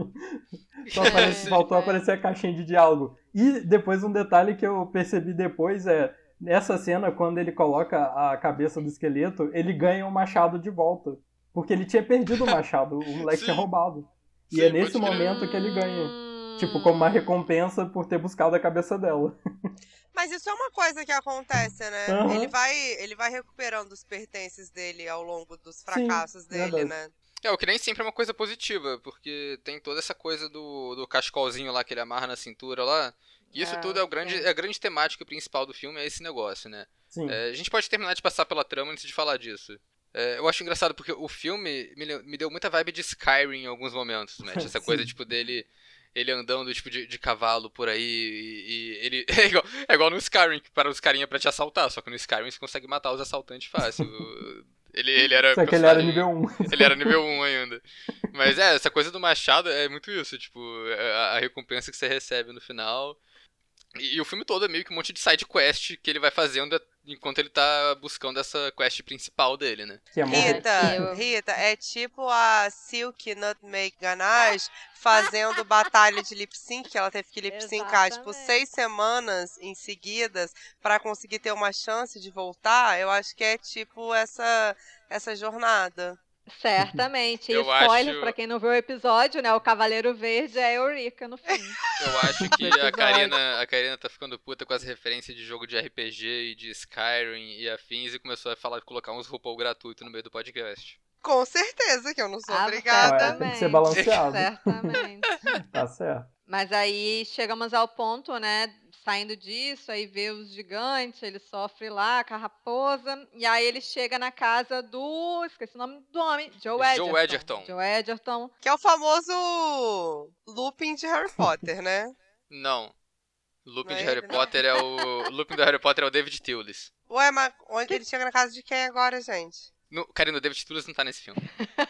Só aparece, voltou a aparecer a caixinha de diálogo. E depois um detalhe que eu percebi depois é, nessa cena, quando ele coloca a cabeça do esqueleto, ele ganha o machado de volta. Porque ele tinha perdido o machado, o moleque tinha roubado. E Sim, é nesse pode crer. momento que ele ganha. Tipo, como uma recompensa por ter buscado a cabeça dela. Mas isso é uma coisa que acontece, né? Uhum. Ele vai, ele vai recuperando os pertences dele ao longo dos fracassos Sim, dele, verdade. né? É, o que nem sempre é uma coisa positiva, porque tem toda essa coisa do, do cachecólzinho lá que ele amarra na cintura lá. E isso É, tudo é, o grande, sim. é a grande temática principal do filme, é esse negócio, né? Sim. É, a gente pode terminar de passar pela trama antes de falar disso. É, eu acho engraçado porque o filme me, le- me deu muita vibe de Skyrim em alguns momentos, Matt. Essa coisa, Sim. tipo, dele... Ele andando, tipo, de, de cavalo por aí e, e ele... É igual, é igual no Skyrim, que para os carinha pra te assaltar. Só que no Skyrim você consegue matar os assaltantes fácil. Ele, ele era... Só que ele era personagem- nível um. Ele era nível um ainda. Mas é, essa coisa do machado é muito isso, tipo, a, a recompensa que você recebe no final. E, e o filme todo é meio que um monte de side quest que ele vai fazendo enquanto ele tá buscando essa quest principal dele, né? Que é morrer. Rita, eu- Rita, é tipo a Silk Nutmeg Ganache fazendo batalha de lip sync, que ela teve que lip syncar, tipo, Exatamente. seis semanas em seguidas pra conseguir ter uma chance de voltar. Eu acho que é tipo essa, essa jornada. Certamente. E Eu spoiler, acho- pra quem não viu o episódio, né? O Cavaleiro Verde é a Eurica no fim. Eu acho que a Episódio. Karina, a Karina tá ficando puta com as referências de jogo de R P G e de Skyrim e afins e começou a falar, colocar uns RuPaul gratuito no meio do podcast. Com certeza que eu não sou Ah, obrigada. Ué, tem que ser certamente, balanceado. Certamente. Tá certo. Mas aí chegamos ao ponto, né? Saindo disso, aí vê os gigantes, ele sofre lá com a raposa. E aí ele chega na casa do. Esqueci o nome do homem. Joe Edgerton. Joe Edgerton. Joe Edgerton. Que é o famoso Lupin de Harry Potter, né? Não. Lupin Não de é Harry ele, não? Potter é o... Lupin do Harry Potter é o David Thewlis. Ué, mas onde ele chega na casa de quem agora, gente? No, Karina, o David Thewlis não tá nesse filme.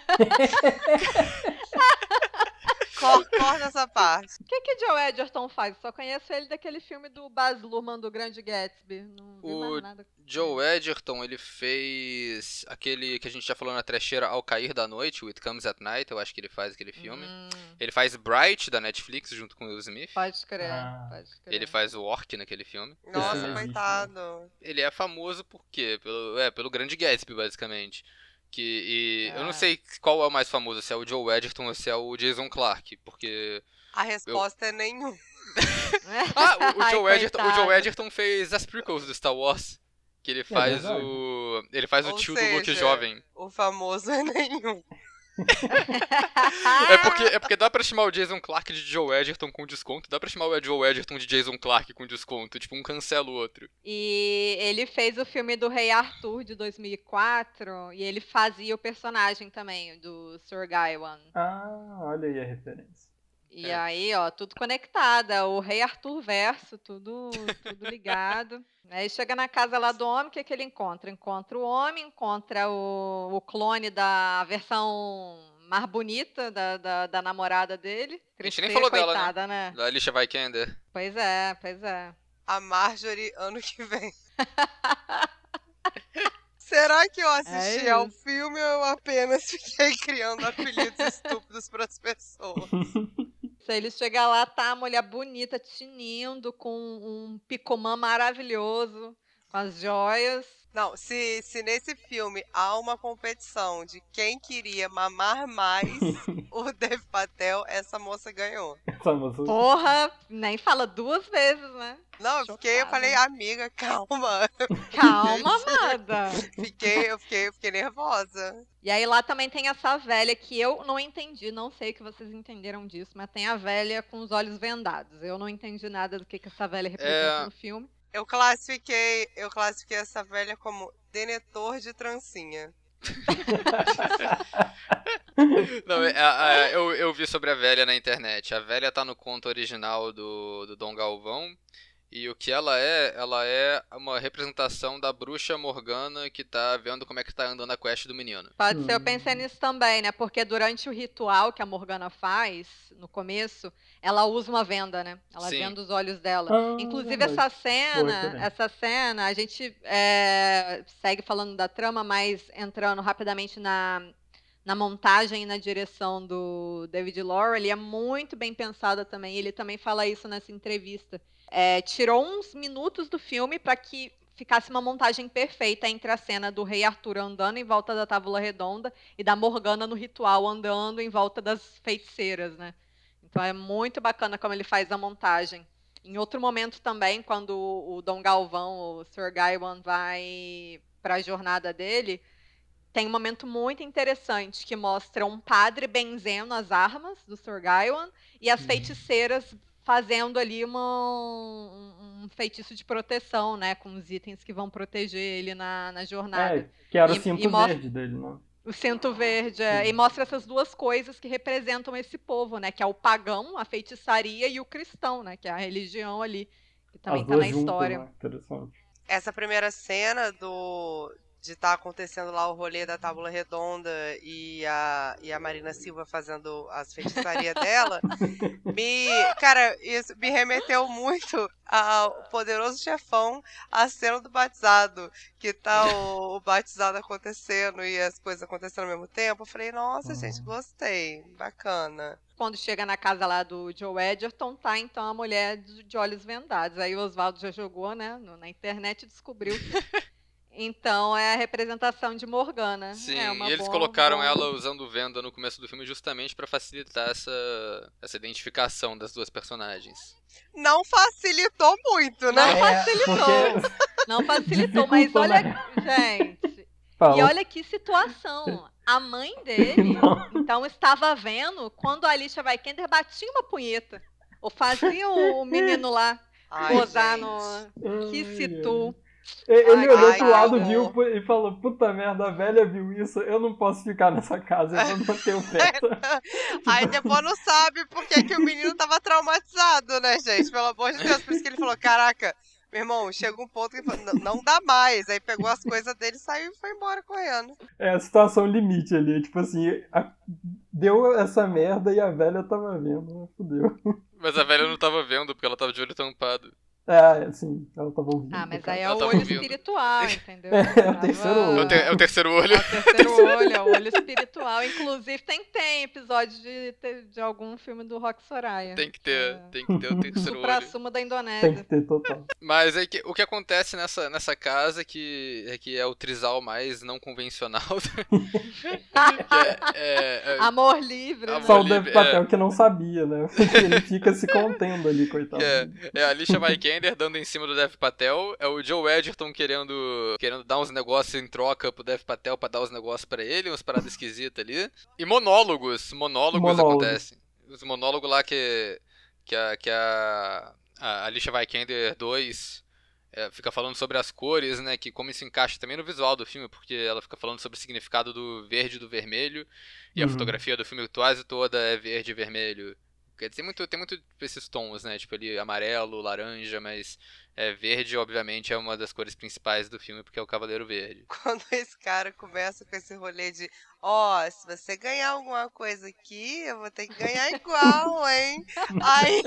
Cor- Corta essa parte. O que que Joe Edgerton faz? Eu só conheço ele daquele filme do Baz Luhrmann do Grande Gatsby. Não vi O mais nada. Joe Edgerton, ele fez aquele que a gente já falou na trecheira Ao Cair da Noite, o It Comes at Night, eu acho que ele faz aquele filme. Hum, Ele faz Bright, da Netflix, junto com o Will Smith. pode crer, Ah. pode crer. Ele faz o Orc naquele filme. Nossa, não existe, coitado. Ele é famoso por quê? Pelo, é, pelo Grande Gatsby, basicamente. Que, e eu não Ah. sei qual é o mais famoso, se é o Joe Edgerton ou se é o Jason Clarke, porque... A resposta é nenhum. Ah, o, o, Ai, Joe, Edgerton, o Joe coitado. Edgerton fez as prequels do Star Wars. Que ele faz verdade. o... Ele faz o Ou tio do Luke seja, jovem. O famoso é nenhum. É porque, é porque dá pra chamar o Jason Clarke de Joe Edgerton com desconto, dá pra chamar o Joe Edgerton de Jason Clarke com desconto, tipo, um cancela o outro. E ele fez o filme do Rei Arthur de dois mil e quatro e ele fazia o personagem também, do Sir Gawain. Ah, olha aí a referência. E É. aí, ó, tudo conectado, o Rei Arthur verso, tudo, tudo ligado. Aí chega na casa lá do homem, o que, que ele encontra? Encontra o homem, encontra o, o clone da versão mais bonita da, da, da namorada dele. A gente nem Tristeza, falou dela, né? coitada, né? Da Alicia Vikander. Pois é, pois é. A Marjorie ano que vem. Será que eu assisti É ao isso. filme ou eu apenas fiquei criando apelidos estúpidos pras pessoas? Se ele chegar lá, tá a mulher bonita, tinindo, com um picomã maravilhoso, com as joias. Não, se, se nesse filme há uma competição de quem queria mamar mais o Dev Patel, essa moça ganhou. Essa moça... Porra, nem fala duas vezes, né? Não, eu fiquei, eu falei, amiga, calma. Calma, amada. Fiquei, eu fiquei, eu fiquei nervosa. E aí lá também tem essa velha que eu não entendi, não sei o que vocês entenderam disso, mas tem a velha com os olhos vendados. Eu não entendi nada do que, que essa velha representa É. no filme. Eu classifiquei, eu classifiquei essa velha como denetor de trancinha. Não, é, é, eu, eu vi sobre a velha na internet. A velha tá no conto original do, do Dom Galvão. E o que ela é, ela é uma representação da bruxa Morgana que tá vendo como é que tá andando a quest do menino. Pode ser, eu Hum. pensei nisso também, né? Porque durante o ritual que a Morgana faz, no começo, ela usa uma venda, né? Ela Sim. venda os olhos dela. Ah, Inclusive, verdade. essa Boa cena, referência. essa cena, a gente é, segue falando da trama, mas entrando rapidamente na, na montagem e na direção do David Lowery, ele é muito bem pensada também. Ele também fala isso nessa entrevista. É, tirou uns minutos do filme para que ficasse uma montagem perfeita entre a cena do rei Arthur andando em volta da Távola Redonda e da Morgana no ritual andando em volta das feiticeiras, né? Então é muito bacana como ele faz a montagem. Em outro momento também, quando o Dom Galvão, o Sir Gawain, vai para a jornada dele, tem um momento muito interessante que mostra um padre benzendo as armas do Sir Gawain e as Uhum. feiticeiras fazendo ali uma, um, um feitiço de proteção, né? Com os itens que vão proteger ele na, na jornada. É, que era o E- cinto e mostra- verde dele, né? O cinto verde. é, Sim. E mostra essas duas coisas que representam esse povo, né? Que é o pagão, a feitiçaria e o cristão, né? Que é a religião ali, que também As tá duas na juntas, história. né? Interessante. Essa primeira cena do de estar acontecendo lá o rolê da Tábula Redonda e a, e a Marina Silva fazendo as feitiçarias dela, me, cara, isso me remeteu muito ao Poderoso Chefão, a cena do batizado, que tá o, o batizado acontecendo e as coisas acontecendo ao mesmo tempo. Eu falei, nossa, Uhum. gente, gostei, bacana. Quando chega na casa lá do Joe Edgerton, tá então a mulher de de olhos vendados. Aí o Oswaldo já jogou, né, no- na internet e descobriu. Então é a representação de Morgana. Sim, é uma e eles boa- colocaram boa- ela usando venda no começo do filme justamente pra facilitar essa, essa identificação das duas personagens. Não facilitou muito, né? Não É, facilitou. porque... Não facilitou, mas Dificultou, olha, né? gente. Fala. E olha que situação. A mãe dele, Não. então, estava vendo quando a Alicia Vikander batia uma punheta. Ou fazia o menino lá Ai, gozar gente. no... Que Ai, situ. Ele Ai, olhou ai, pro lado, que viu horror. e falou, puta merda, a velha viu isso, eu não posso ficar nessa casa, eu vou manter o festa. Aí depois não sabe por que, que o menino tava traumatizado, né, gente? Pelo amor de Deus. Por isso que ele falou, caraca, meu irmão, chega um ponto que ele falou, "Não- não dá mais." Aí pegou as coisas dele, saiu e foi embora correndo. É a situação limite ali, tipo assim, a- deu essa merda e a velha tava vendo, fudeu. Mas a velha não tava vendo, porque ela tava de olho tampado. É, assim, ela tava ouvindo. Ah, mas cara. aí é Ela o tava olho ouvindo. espiritual, entendeu? É, é o Tava- terceiro É o, olho. te- é o terceiro olho. É o terceiro olho, é o olho espiritual. Inclusive, tem, tem episódio de, de algum filme do Rock Soraya. Tem que ter, É. tem que ter o terceiro olho. Supra-sumo da Tem Indonésia. que ter total. Mas aí que- o que acontece nessa, nessa casa que é que é o trisal mais não convencional. que é, é- é- Amor livre. Amor né? Só o livre, Dev Patel é. que não sabia, né? Ele fica se contendo ali, coitado. É, é a Alicia Vikander dando em cima do Dev Patel, é o Joe Edgerton querendo, querendo dar uns negócios em troca pro Dev Patel pra dar os negócios pra ele, umas paradas esquisitas ali. E monólogos, monólogos Monólogos. acontecem. Os monólogos lá que, que, a, que a, a Alicia Vikander dois é, fica falando sobre as cores, né, que como isso encaixa também no visual do filme, porque ela fica falando sobre o significado do verde e do vermelho, e a Uhum. fotografia do filme quase toda é verde e vermelho. Quer dizer, tem muito, tem muito esses tons, né? Tipo ali amarelo, laranja, mas é, verde, obviamente, é uma das cores principais do filme, porque é o Cavaleiro Verde. Quando esse cara começa com esse rolê de, ó, se você ganhar alguma coisa aqui, eu vou ter que ganhar igual, hein? Aí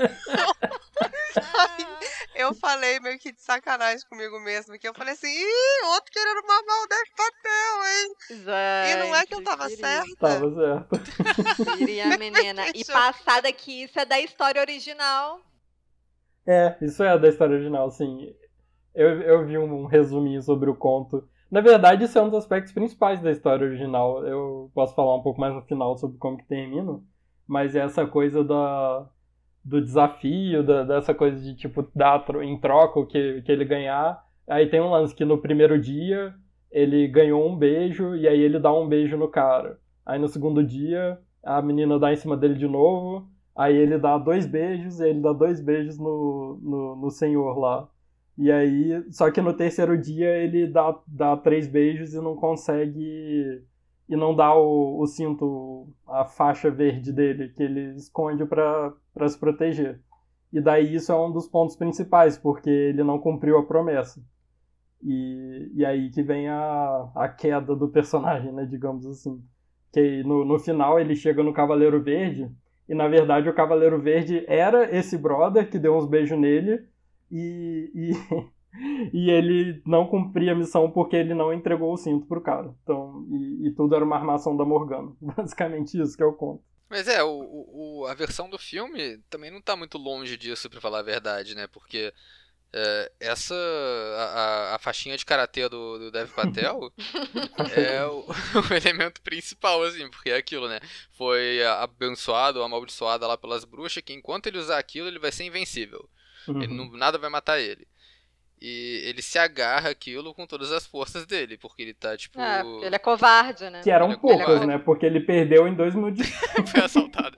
eu falei meio que de sacanagem comigo mesmo, que eu falei assim, ih, outro querendo mamar o Dev Patel, hein? E não é que eu tava Gente, certa. Tava certo. Queria a menina. E passada que isso é da história original. É, isso é da história original, assim. Eu, eu vi um resuminho sobre o conto. Na verdade, isso é um dos aspectos principais da história original. Eu posso falar um pouco mais no final sobre como que termina, mas é essa coisa da, do desafio, da, dessa coisa de, tipo, dar em troca o que, que ele ganhar. Aí tem um lance que no primeiro dia ele ganhou um beijo e aí ele dá um beijo no cara. Aí no segundo dia a menina dá em cima dele de novo, aí ele dá dois beijos e ele dá dois beijos no, no, no senhor lá. E aí, só que no terceiro dia ele dá, dá três beijos e não consegue, e não dá o, o cinto, a faixa verde dele, que ele esconde pra, pra se proteger. E daí isso é um dos pontos principais, porque ele não cumpriu a promessa. E, e aí que vem a, a queda do personagem, né, digamos assim. Que no, no final ele chega no Cavaleiro Verde, e na verdade o Cavaleiro Verde era esse brother que deu uns beijos nele, e, e, e ele não cumpria a missão porque ele não entregou o cinto pro cara. Então, e, e tudo era uma armação da Morgana. Basicamente isso que é o conto. Mas é, o, o, a versão do filme também não tá muito longe disso, pra falar a verdade, né? Porque é, essa, a, a faixinha de karatê do, do Dev Patel é o, o elemento principal, assim, porque é aquilo, né? Foi abençoado, amaldiçoado lá pelas bruxas, que enquanto ele usar aquilo, ele vai ser invencível. Uhum. Ele não, nada vai matar ele. E ele se agarra aquilo com todas as forças dele, porque ele tá, tipo... É, porque ele é covarde, né? Que eram é poucas, covarde. né? Porque ele perdeu em dois minutos. Foi assaltado.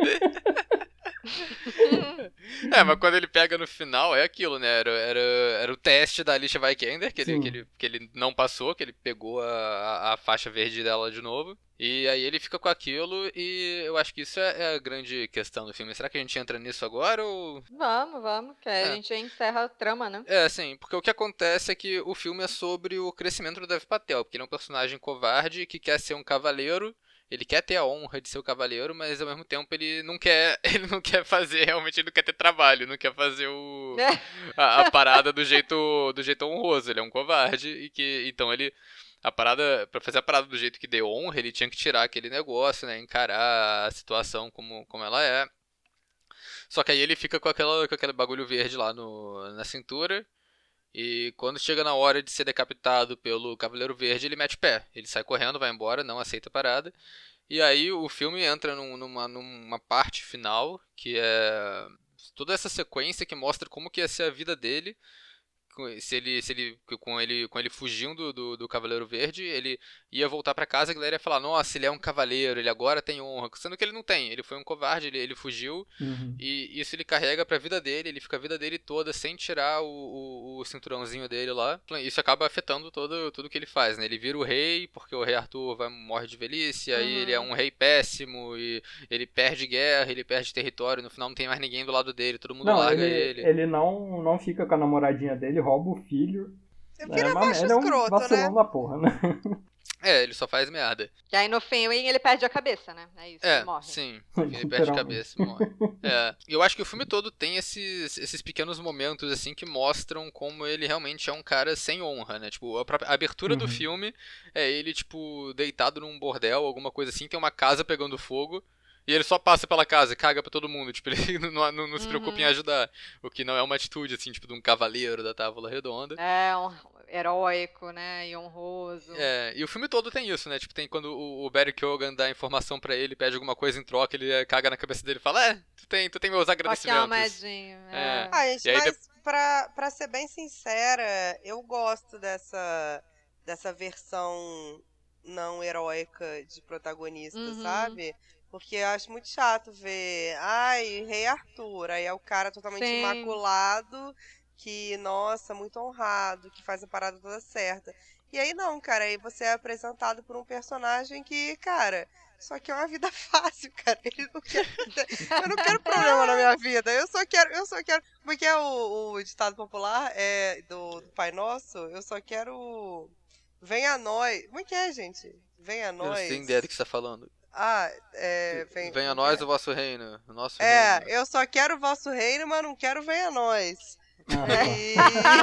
É, mas quando ele pega no final, é aquilo, né? Era, era, era o teste da Alicia Vikander, que ele, que, ele, que ele não passou, que ele pegou a, a faixa verde dela de novo. E aí ele fica com aquilo, e eu acho que isso é, é a grande questão do filme. Será que a gente entra nisso agora ou... Vamos, vamos, que aí É. a gente encerra a trama, né? É, sim, porque o que acontece é que o filme é sobre o crescimento do Dev Patel, porque ele é um personagem covarde que quer ser um cavaleiro. Ele quer ter a honra de ser o cavaleiro, mas ao mesmo tempo ele não quer, ele não quer fazer, realmente ele não quer ter trabalho, não quer fazer o, a, a parada do jeito, do jeito honroso. Ele é um covarde e que, então ele, a parada, pra fazer a parada do jeito que dê honra, ele tinha que tirar aquele negócio, né, encarar a situação como, como ela é. Só que aí ele fica com, aquela, com aquele bagulho verde lá no, na cintura. E quando chega na hora de ser decapitado pelo Cavaleiro Verde, ele mete o pé. Ele sai correndo, vai embora, não aceita a parada. E aí o filme entra num, numa, numa parte final, que é toda essa sequência que mostra como que ia ser a vida dele. Se ele, se ele, com ele, com ele fugindo do, do Cavaleiro Verde, ele ia voltar pra casa e a galera ia falar, nossa, ele é um cavaleiro, ele agora tem honra. Sendo que ele não tem, ele foi um covarde, ele, ele fugiu, Uhum. e isso ele carrega pra vida dele, ele fica a vida dele toda sem tirar o, o, o cinturãozinho dele lá. Isso acaba afetando todo, tudo que ele faz, né? Ele vira o rei, porque o rei Arthur vai, morre de velhice, aí Uhum. ele é um rei péssimo, e ele perde guerra, ele perde território, no final não tem mais ninguém do lado dele, todo mundo Não, larga ele, ele. ele não, não fica com a namoradinha dele, rouba o filho. O filho é uma- macho ele é um escroto, vacilão né? da porra, né? É, ele só faz merda. E aí no fim ele perde a cabeça, né? É isso, É, ele morre. sim. Ele perde a Literalmente. cabeça e morre. É. E eu acho que o filme todo tem esses, esses pequenos momentos, assim, que mostram como ele realmente é um cara sem honra, né? Tipo, a, própria- a abertura do Uhum. filme é ele, tipo, deitado num bordel, alguma coisa assim, tem uma casa pegando fogo. E ele só passa pela casa e caga pra todo mundo. Tipo, ele não, não, não se preocupa em Uhum. ajudar. O que não é uma atitude, assim, tipo, de um cavaleiro da Távola Redonda. É um heróico, né? E honroso. É, e o filme todo tem isso, né? Tipo, tem quando o, o Barry Keoghan dá informação pra ele, pede alguma coisa em troca, ele eh, caga na cabeça dele e fala, é, tu tem, tu tem meus Aqui é um agradecimentos. medinho. É. É. Ah, gente, E aí mas pra, pra ser bem sincera, eu gosto dessa, dessa versão não heróica de protagonista, Uhum. sabe? Porque eu acho muito chato ver, ai, Rei Arthur, aí é o cara totalmente Sim. imaculado, que, nossa, muito honrado, que faz a parada toda certa. E aí não, cara, aí você é apresentado por um personagem que, cara, só quer uma vida fácil, cara. Ele não quer. Eu não quero problema na minha vida. Eu só quero. Eu só quero. Como é que é o, o ditado popular é, do, do Pai Nosso? Eu só quero. Venha a nós. Como é que é, gente? Venha a Eu nós. não tenho ideia do que você tá falando. Ah, é. Vem, Venha a como é nós que o vosso reino, o nosso é? reino. É, eu só quero o vosso reino, mas não quero venha a nós. E,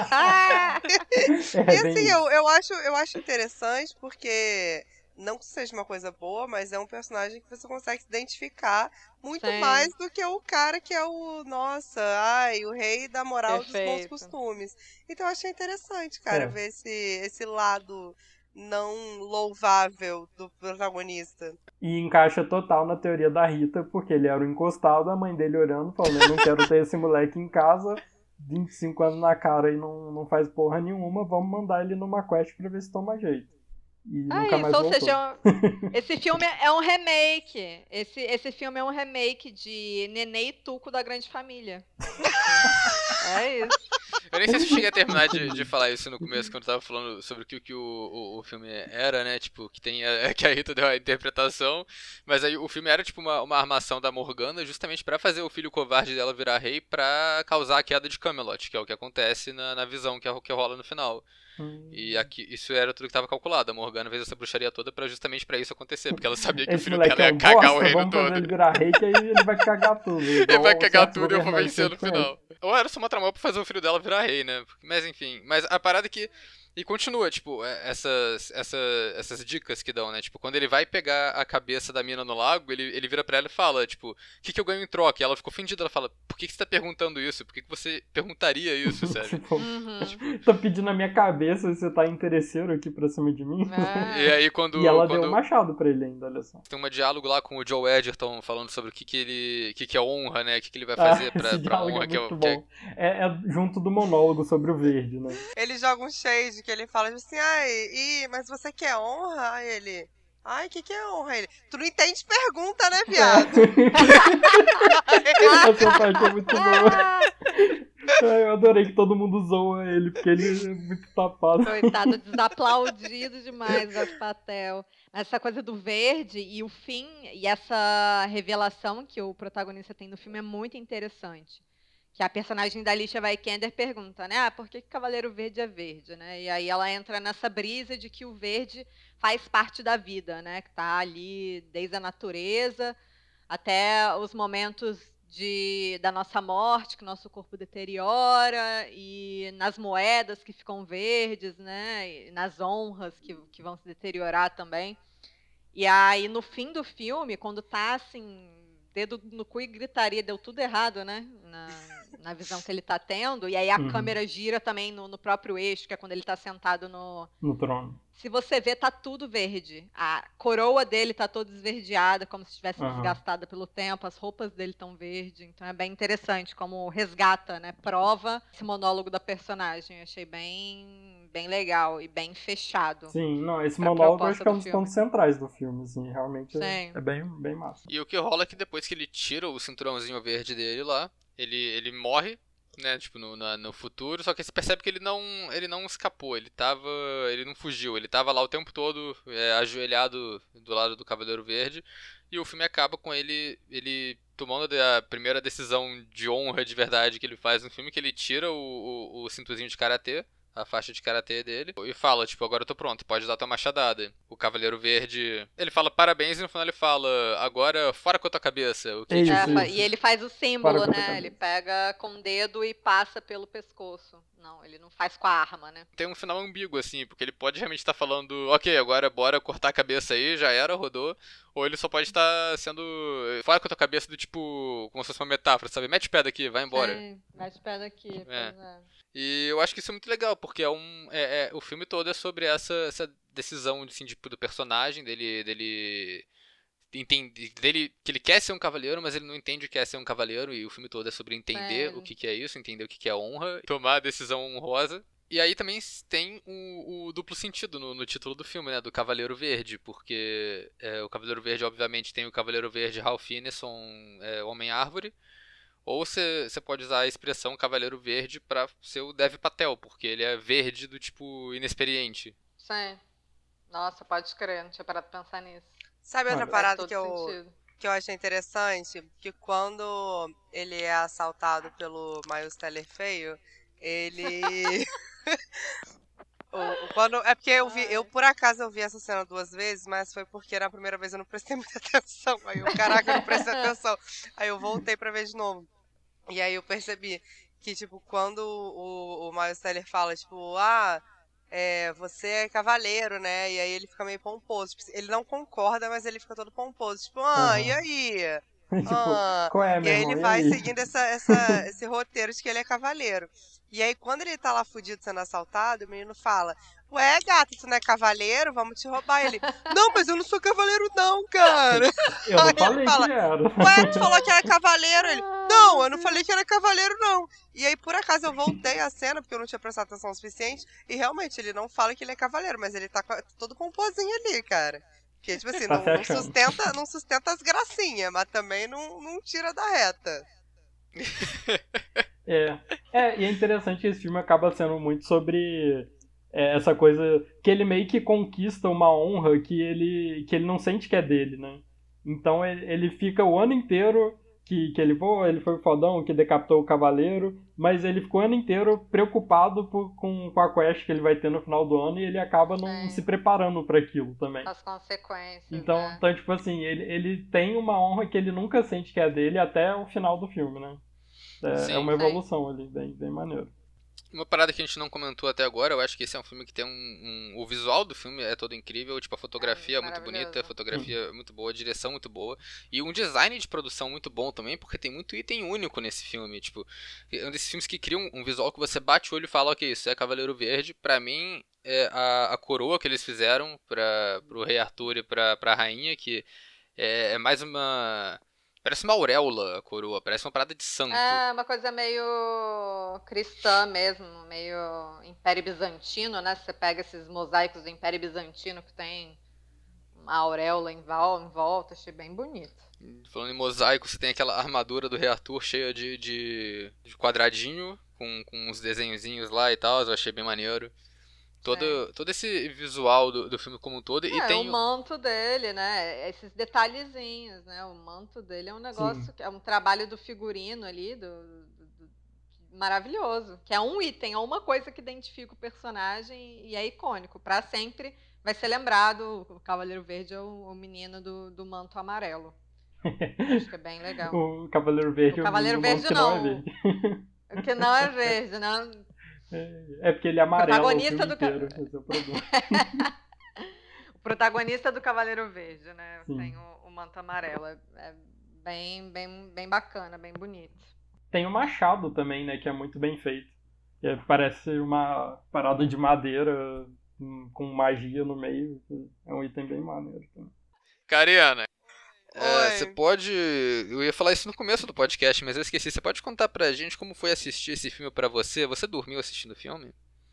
É e bem assim, isso. eu, eu, acho, eu acho interessante porque não que seja uma coisa boa, mas é um personagem que você consegue se identificar muito Sim. mais do que o cara que é o, nossa, ai, o rei da moral dos bons Perfeito. costumes. Então eu achei interessante, cara, É. ver esse, esse lado não louvável do protagonista. E encaixa total na teoria da Rita, porque ele era o encostado, a mãe dele olhando, falando, eu não quero ter esse moleque em casa, vinte e cinco anos na cara e não, não faz porra nenhuma, vamos mandar ele numa quest pra ver se toma jeito. E Ah, nunca isso, mais ou voltou. seja, esse filme é um remake. Esse, esse filme é um remake de Nenê e Tuco da Grande Família. É isso. Eu nem sei se eu cheguei a terminar de, de falar isso no começo, quando eu tava falando sobre o que, o, que o, o, o filme era, né? Tipo, que tem a, que a Rita deu a interpretação. Mas aí o filme era tipo uma, uma armação da Morgana justamente pra fazer o filho covarde dela virar rei pra causar a queda de Camelot, que é o que acontece na, na visão que, é, que rola no final. Hum. E aqui, isso era tudo que estava calculado. A Morgana fez essa bruxaria toda pra justamente pra isso acontecer, porque ela sabia que Esse o filho moleque dela é ia um cagar bosta, o reino vamos fazer todo. ele virar rei, que aí ele vai cagar tudo. Ele vai cagar tudo e eu vou governante vencer no que a gente conhece. final. Ou era só uma tramão pra fazer o filho dela virar rei, né? Mas enfim. Mas a parada é que. E continua, tipo, é, essas, essa, essas dicas que dão, né? Tipo, quando ele vai pegar a cabeça da mina no lago, ele, ele vira pra ela e fala, tipo, o que, que eu ganho em troca? E ela ficou ofendida, ela fala, por que, que você tá perguntando isso? Por que, que você perguntaria isso, sério? Tipo, Uhum. tá pedindo a minha cabeça, você tá interesseiro aqui pra cima de mim? É. E aí quando. E ela quando... deu um machado pra ele ainda, olha só. Tem um diálogo lá com o Joe Edgerton falando sobre o que, que ele. O que, que é honra, né? O que, que ele vai Ah, fazer pra, esse pra diálogo honra. é Que é, muito o- que é- bom. É, é junto do monólogo sobre o verde, né? Ele joga um shade que ele fala tipo assim, ai, ih, mas você quer honra? Aí ele, ai, o que, que é honra? Aí ele, tu não entende pergunta, né, viado? Essa parte é muito boa. Ai, eu adorei que todo mundo zoa ele, porque ele é muito tapado. Coitado, desaplaudido demais das Patel. Essa coisa do verde e o fim, e essa revelação que o protagonista tem no filme é muito interessante. Que a personagem da Alicia Vikander pergunta, né? Ah, por que, que Cavaleiro Verde é verde, né? E aí ela entra nessa brisa de que o verde faz parte da vida, né? Que tá ali desde a natureza até os momentos de, da nossa morte, que o nosso corpo deteriora, e nas moedas que ficam verdes, né? E nas honras que, que vão se deteriorar também. E aí, no fim do filme, quando tá assim, dedo no cu e gritaria, deu tudo errado, né? Na, na visão que ele tá tendo. E aí a Uhum. câmera gira também no, no próprio eixo, que é quando ele tá sentado no. No trono. Se você vê, tá tudo verde. A coroa dele tá toda esverdeada, como se estivesse Aham. desgastada pelo tempo. As roupas dele estão verdes. Então é bem interessante como resgata, né? Prova esse monólogo da personagem. Eu achei bem, bem legal e bem fechado. Sim, não, esse Pra monólogo eu acho proposta que é um do dos filme. pontos centrais do filme, assim, realmente é, Sim. é bem, bem massa. E o que rola é que depois que ele tira o cinturãozinho verde dele lá, ele, ele morre, né? Tipo, no, na- no futuro, só que você percebe que ele não, ele não escapou, ele tava. Ele não fugiu, ele tava lá o tempo todo, é, ajoelhado do lado do Cavaleiro Verde, e o filme acaba com ele. ele tomando a primeira decisão de honra de verdade que ele faz no filme, que ele tira o, o, o cinturzinho de karatê, a faixa de karatê dele, e fala, tipo, agora eu tô pronto, pode dar tua machadada. O Cavaleiro Verde, ele fala parabéns e no final ele fala, agora fora com a tua cabeça. O que, Isso, É, tipo, fa- e ele faz o símbolo, Para com a né? cabeça. Ele pega com o dedo e passa pelo pescoço. Não, ele não faz com a arma, né? tem um final ambíguo, assim, porque ele pode realmente estar falando, ok, agora bora cortar a cabeça aí, já era, rodou. Ou ele só pode estar sendo fora com a tua cabeça do tipo, como se fosse uma metáfora, sabe? Mete o pé daqui, vai embora. Sim, mete o pé daqui. Pois é. E eu acho que isso é muito legal, porque é um, é, é- o filme todo é sobre essa, essa decisão assim, tipo, do personagem, dele, dele, entende, dele que ele quer ser um cavaleiro, mas ele não entende o que é ser um cavaleiro, e o filme todo é sobre entender É. o que, que é isso, entender o que, que é honra, tomar a decisão honrosa. E aí também tem o, o duplo sentido no, no título do filme, né, do Cavaleiro Verde, porque é, o Cavaleiro Verde, obviamente, tem o Cavaleiro Verde Ralph Ineson, é, Homem-Árvore, ou você pode usar a expressão Cavaleiro Verde pra ser o Dev Patel, porque ele é verde do tipo inexperiente. Sim. Nossa, pode crer, não tinha parado pra pensar nisso. Sabe outra Olha. parada Faz que todo eu, sentido. que eu achei interessante? Que quando ele é assaltado pelo Miles Teller feio, ele... o- o- quando, é porque eu vi, eu por acaso eu vi essa cena duas vezes, mas foi porque na primeira vez eu não prestei muita atenção. Aí eu, caraca, eu não prestei atenção. Aí eu voltei pra ver de novo. E aí eu percebi que, tipo, quando o, o Miles Teller fala, tipo, ah, é, você é cavaleiro, né? E aí ele fica meio pomposo. Tipo, ele não concorda, mas ele fica todo pomposo. Tipo, ah, Uhum. e aí? Tipo, Ah, qual é, e meu aí irmão? ele E vai aí? seguindo essa, essa, esse roteiro de que ele é cavaleiro. E aí, quando ele tá lá fudido sendo assaltado, o menino fala: Ué, gata, tu não é cavaleiro? Vamos te roubar. Ele: Não, mas eu não sou cavaleiro, não, cara. Eu não Aí ele falei que fala: era. Ué, tu falou que era cavaleiro? Ele: Ah, Não, meu eu não Deus. falei que era cavaleiro, não. E aí, por acaso, eu voltei a cena, porque eu não tinha prestado atenção o suficiente. E realmente, ele não fala que ele é cavaleiro, mas ele tá com a- todo pomposinho ali, cara. Porque, tipo assim, Tá se não, não achando. sustenta, não sustenta as gracinhas, mas também não, não tira da reta. É. É, e é interessante que esse filme acaba sendo muito sobre é, essa coisa que ele meio que conquista uma honra que ele, que ele não sente que é dele, né? Então ele, ele fica o ano inteiro que, que ele, pô, ele foi o fodão que decapitou o cavaleiro, mas ele ficou o ano inteiro preocupado por, com, com a quest que ele vai ter no final do ano e ele acaba não Sim. se preparando para aquilo também. As consequências, Então, né? então, tipo assim, ele, ele tem uma honra que ele nunca sente que é dele até o final do filme, né? É, Sim. é uma Sim. evolução ali, bem, bem maneiro. Uma parada que a gente não comentou até agora, eu acho que esse é um filme que tem um, um- o visual do filme é todo incrível, tipo, a fotografia é muito maravilhoso. bonita, a fotografia é muito boa, a direção muito boa, e um design de produção muito bom também, porque tem muito item único nesse filme, tipo, é um desses filmes que cria um, um visual que você bate o olho e fala, ok, isso é Cavaleiro Verde. Pra mim, é a, a coroa que eles fizeram para pro Rei Arthur e pra, pra rainha, que é, é mais uma... Parece uma auréola a coroa, parece uma parada de santo. É uma coisa meio cristã mesmo, meio Império Bizantino, né? Você pega esses mosaicos do Império Bizantino que tem uma auréola em vol- em volta, achei bem bonito. Falando em mosaico, você tem aquela armadura do Rei Arthur cheia de, de, de quadradinho, com, com uns desenhozinhos lá e tal, eu achei bem maneiro. Todo, todo esse visual do, do filme como um todo, e É, tem... o manto dele, né? Esses detalhezinhos, né? O manto dele é um negócio, Sim. que é um trabalho do figurino ali, do, do- do- maravilhoso. Que é um item, é uma coisa que identifica o personagem e é icônico. Pra sempre vai ser lembrado, o Cavaleiro Verde é o, o menino do, do manto amarelo. Acho que é bem legal. O Cavaleiro O Verde Cavaleiro e o manto Verde que não é não, verde. o, o que não é verde, não. É porque ele é O amarelo o protagonista filme do, ca- inteiro, esse é o problema. o protagonista do Cavaleiro Verde, né? Sim. Tem o, o manto amarelo. É, é bem, bem, bem bacana, bem bonito. Tem o machado também, né, que é muito bem feito. Que é- parece uma parada de madeira hum, com magia no meio. É um item bem maneiro também. Cariana, é, você Oi. pode... Eu ia falar isso no começo do podcast, mas eu esqueci. Você pode contar pra gente como foi assistir esse filme pra você? Você dormiu assistindo o filme?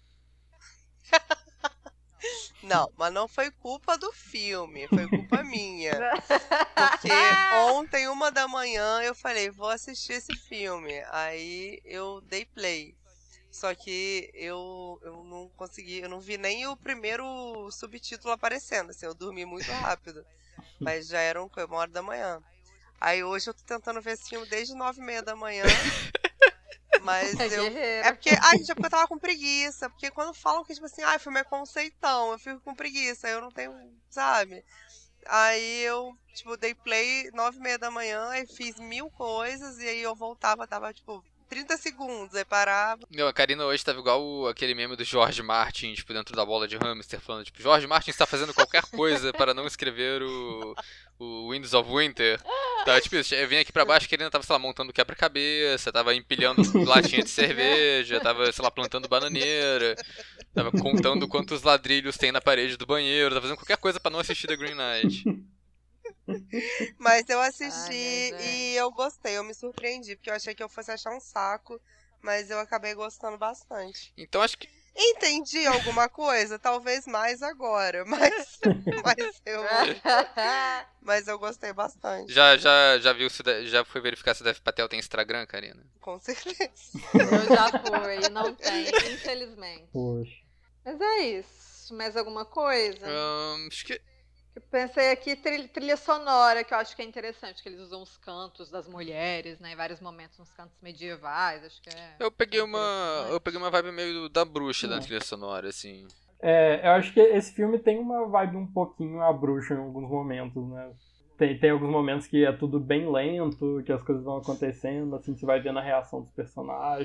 Não, mas não foi culpa do filme, foi culpa minha. Porque ontem, uma da manhã, eu falei, vou assistir esse filme. Aí eu dei play. Só que eu, eu não consegui, eu não vi nem o primeiro subtítulo aparecendo, assim, eu dormi muito rápido. Mas já era um- uma hora da manhã. Aí hoje eu tô tentando ver esse filme desde nove e meia da manhã. Mas É eu. guerreira. É porque. Ai, gente, é porque eu tava com preguiça. Porque quando falam que, tipo assim, ai, filme é conceitão, eu fico com preguiça. Eu não tenho. Sabe? Aí eu, tipo, dei play nove e meia da manhã, aí fiz mil coisas, e aí eu voltava, tava, tipo, trinta segundos, aí parava. Meu, a Karina hoje tava igual o- aquele meme do George Martin, tipo, dentro da bola de hamster, falando, tipo, George Martin está fazendo qualquer coisa para não escrever o, o Winds of Winter. Tá, tipo isso, eu vim aqui pra baixo, a Karina tava, sei lá, montando quebra-cabeça, tava empilhando latinha de cerveja, tava, sei lá, plantando bananeira, tava contando quantos ladrilhos tem na parede do banheiro, tava fazendo qualquer coisa pra não assistir The Green Knight. Mas eu Ai, assisti minha e gente. eu gostei, eu me surpreendi, porque eu achei que eu fosse achar um saco, mas eu acabei gostando bastante. Então acho que... Entendi alguma coisa? Talvez mais agora, mas, mas, eu, mas eu gostei bastante, Já, já, já viu, se de- já foi verificar se o Dev Patel tem Instagram, Karina? com certeza. Eu já fui e não tem, infelizmente. Poxa. Mas é isso. Mais alguma coisa? Ahn, acho que... Eu pensei aqui trilha, trilha sonora, que eu acho que é interessante, que eles usam os cantos das mulheres, né? Em vários momentos, uns cantos medievais, acho que é. Eu peguei é uma. interessante. Eu peguei uma vibe meio da bruxa da Hum. trilha sonora, assim. É, eu acho que esse filme tem uma vibe um pouquinho a bruxa em alguns momentos, né? Tem, tem alguns momentos que é tudo bem lento, que as coisas vão acontecendo, assim, você vai vendo a reação dos personagens.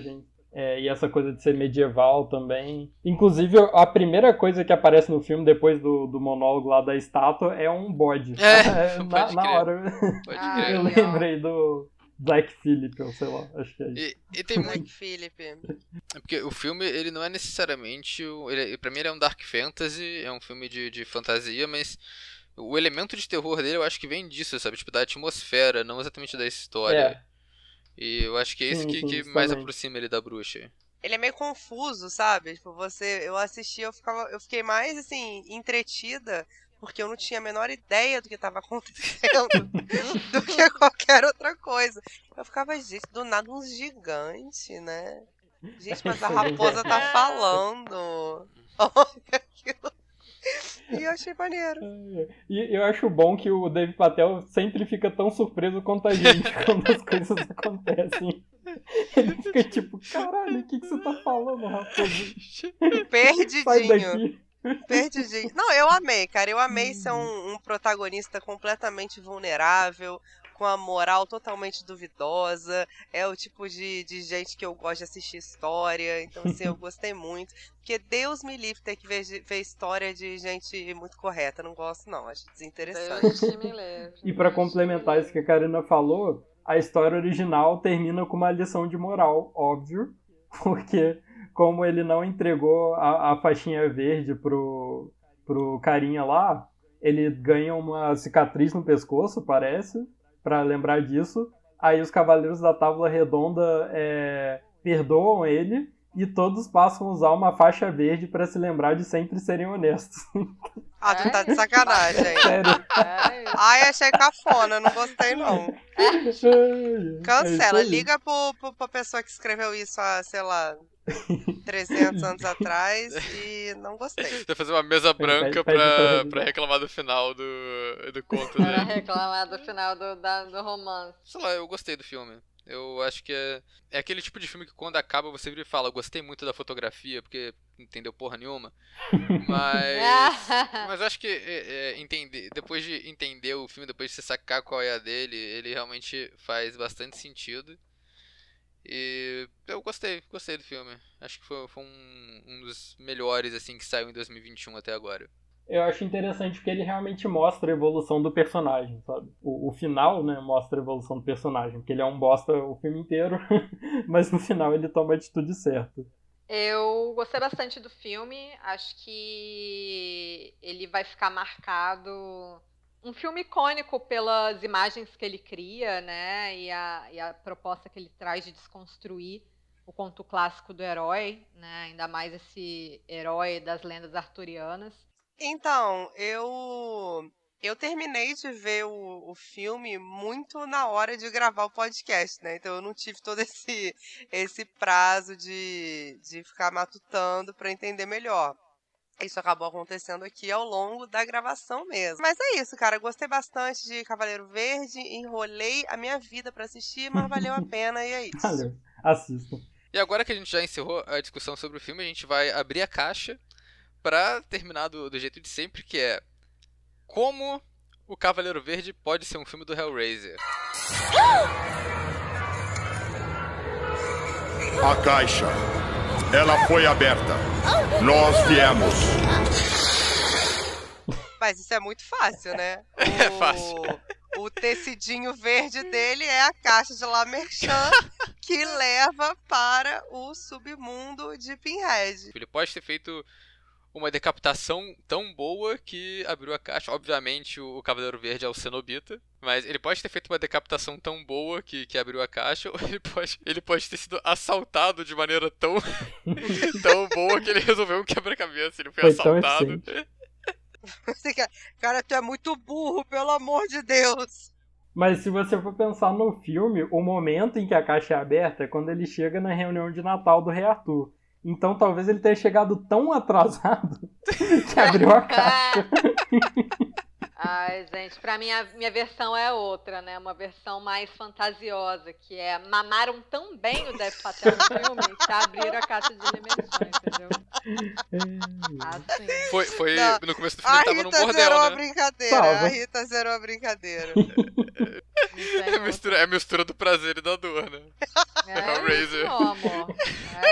É, e essa coisa de ser medieval também. Inclusive, a primeira coisa que aparece no filme, depois do, do monólogo lá da estátua, é um bode. É, na, pode na crer. hora. Pode Ah, crer. Eu lembrei do Black Phillip, ou sei lá, acho que é isso. E, e tem muito. Black Phillip. É porque o filme, ele não é necessariamente. o- Ele, pra mim, ele é um dark fantasy, é um filme de, de fantasia, mas o elemento de terror dele eu acho que vem disso, sabe? Tipo, da atmosfera, não exatamente da história. É. E eu acho que é isso Sim, que, sim, que isso mais também. aproxima ele da bruxa. Ele é meio confuso, sabe? Tipo, você, eu assisti, eu ficava, eu fiquei mais assim entretida porque eu não tinha a menor ideia do que estava acontecendo do que qualquer outra coisa. Eu ficava, gente, do nada uns gigantes, né? Gente, mas a raposa tá falando. Olha aquilo. E eu achei maneiro. E eu acho bom que o Dave Patel sempre fica tão surpreso quanto a gente quando as coisas acontecem. Ele fica tipo, caralho, o que, que você tá falando, raposa? Sai Perdidinho. daqui. Perdidinho. Não, eu amei, cara. Eu amei ser um, um protagonista completamente vulnerável, com a moral totalmente duvidosa. É o tipo de, de gente que eu gosto de assistir história. Então, assim, eu gostei muito. Porque Deus me livre ter que ver, ver história de gente muito correta. Não gosto, não. Acho desinteressante. Deus te me livre. E pra complementar isso que a Karina falou, a história original termina com uma lição de moral, óbvio, porque como ele não entregou a, a faixinha verde pro, pro carinha lá, ele ganha uma cicatriz no pescoço, parece, pra lembrar disso. Aí os Cavaleiros da Távola Redonda é, perdoam ele e todos passam a usar uma faixa verde pra se lembrar de sempre serem honestos. Ah, tu tá de sacanagem. Sério. É isso. Ai, achei cafona. Não gostei, não. É Cancela. isso aí. Liga pro, pro, pra pessoa que escreveu isso há, sei lá, trezentos anos atrás e não gostei. Você vai fazer uma mesa branca pede pra pra, revisar. pra reclamar do final do, do conto Pra dele. reclamar do final do, da- do romance. Sei lá, eu gostei do filme. Eu acho que é, é aquele tipo de filme que quando acaba você vira e fala, gostei muito da fotografia, porque não entendeu porra nenhuma. Mas. Mas eu acho que é, é, entender, depois de entender o filme, depois de você sacar qual é a dele, ele realmente faz bastante sentido. E eu gostei, gostei do filme. Acho que foi, foi um, um dos melhores assim que saiu em dois mil e vinte e um até agora. Eu acho interessante porque ele realmente mostra a evolução do personagem, sabe? O, o final, né, mostra a evolução do personagem, porque ele é um bosta o filme inteiro, mas no final ele toma a atitude certa. Eu gostei bastante do filme. Acho que ele vai ficar marcado. Um filme icônico pelas imagens que ele cria, né? E a, e a proposta que ele traz de desconstruir o conto clássico do herói, né? Ainda mais esse herói das lendas arturianas. Então, eu eu terminei de ver o, o filme muito na hora de gravar o podcast, né? Então eu não tive todo esse, esse prazo de, de ficar matutando para entender melhor. Isso acabou acontecendo aqui ao longo da gravação mesmo. Mas é isso, cara. Gostei bastante de Cavaleiro Verde. Enrolei a minha vida pra assistir, mas valeu a pena e é isso. Valeu, assistam. E agora que a gente já encerrou a discussão sobre o filme, a gente vai abrir a caixa pra terminar do, do jeito de sempre, que é como o Cavaleiro Verde pode ser um filme do Hellraiser. A caixa. Ela foi aberta. Nós viemos. Mas isso é muito fácil, né? É O- fácil. O tecidinho verde dele é a caixa de La Merchan que leva para o submundo de Pinhead. Ele pode ter feito uma decapitação tão boa que abriu a caixa. Obviamente o Cavaleiro Verde é o Cenobita, mas ele pode ter feito uma decapitação tão boa que, que abriu a caixa, ou ele pode, ele pode ter sido assaltado de maneira tão, tão boa que ele resolveu um quebra-cabeça. Ele foi, Foi tão assaltado. eficiente. Você quer- Cara, tu é muito burro, pelo amor de Deus. Mas se você for pensar no filme, o momento em que a caixa é aberta é quando ele chega na reunião de Natal do Rei Arthur. Então talvez ele tenha chegado tão atrasado que abriu a caixa. Ai, gente, pra mim a minha versão é outra, né? Uma versão mais fantasiosa, que é mamaram tão bem o Dev Patel no filme que abriram a caixa de dimensões, entendeu? Assim. Foi, foi Não. no começo do filme A ele tava num Rita zerou bordel, a né? brincadeira. Tava. A Rita zerou a brincadeira. Não tem É a mistura, é a mistura do prazer e da dor, né? É Hellraiser. isso, amor. É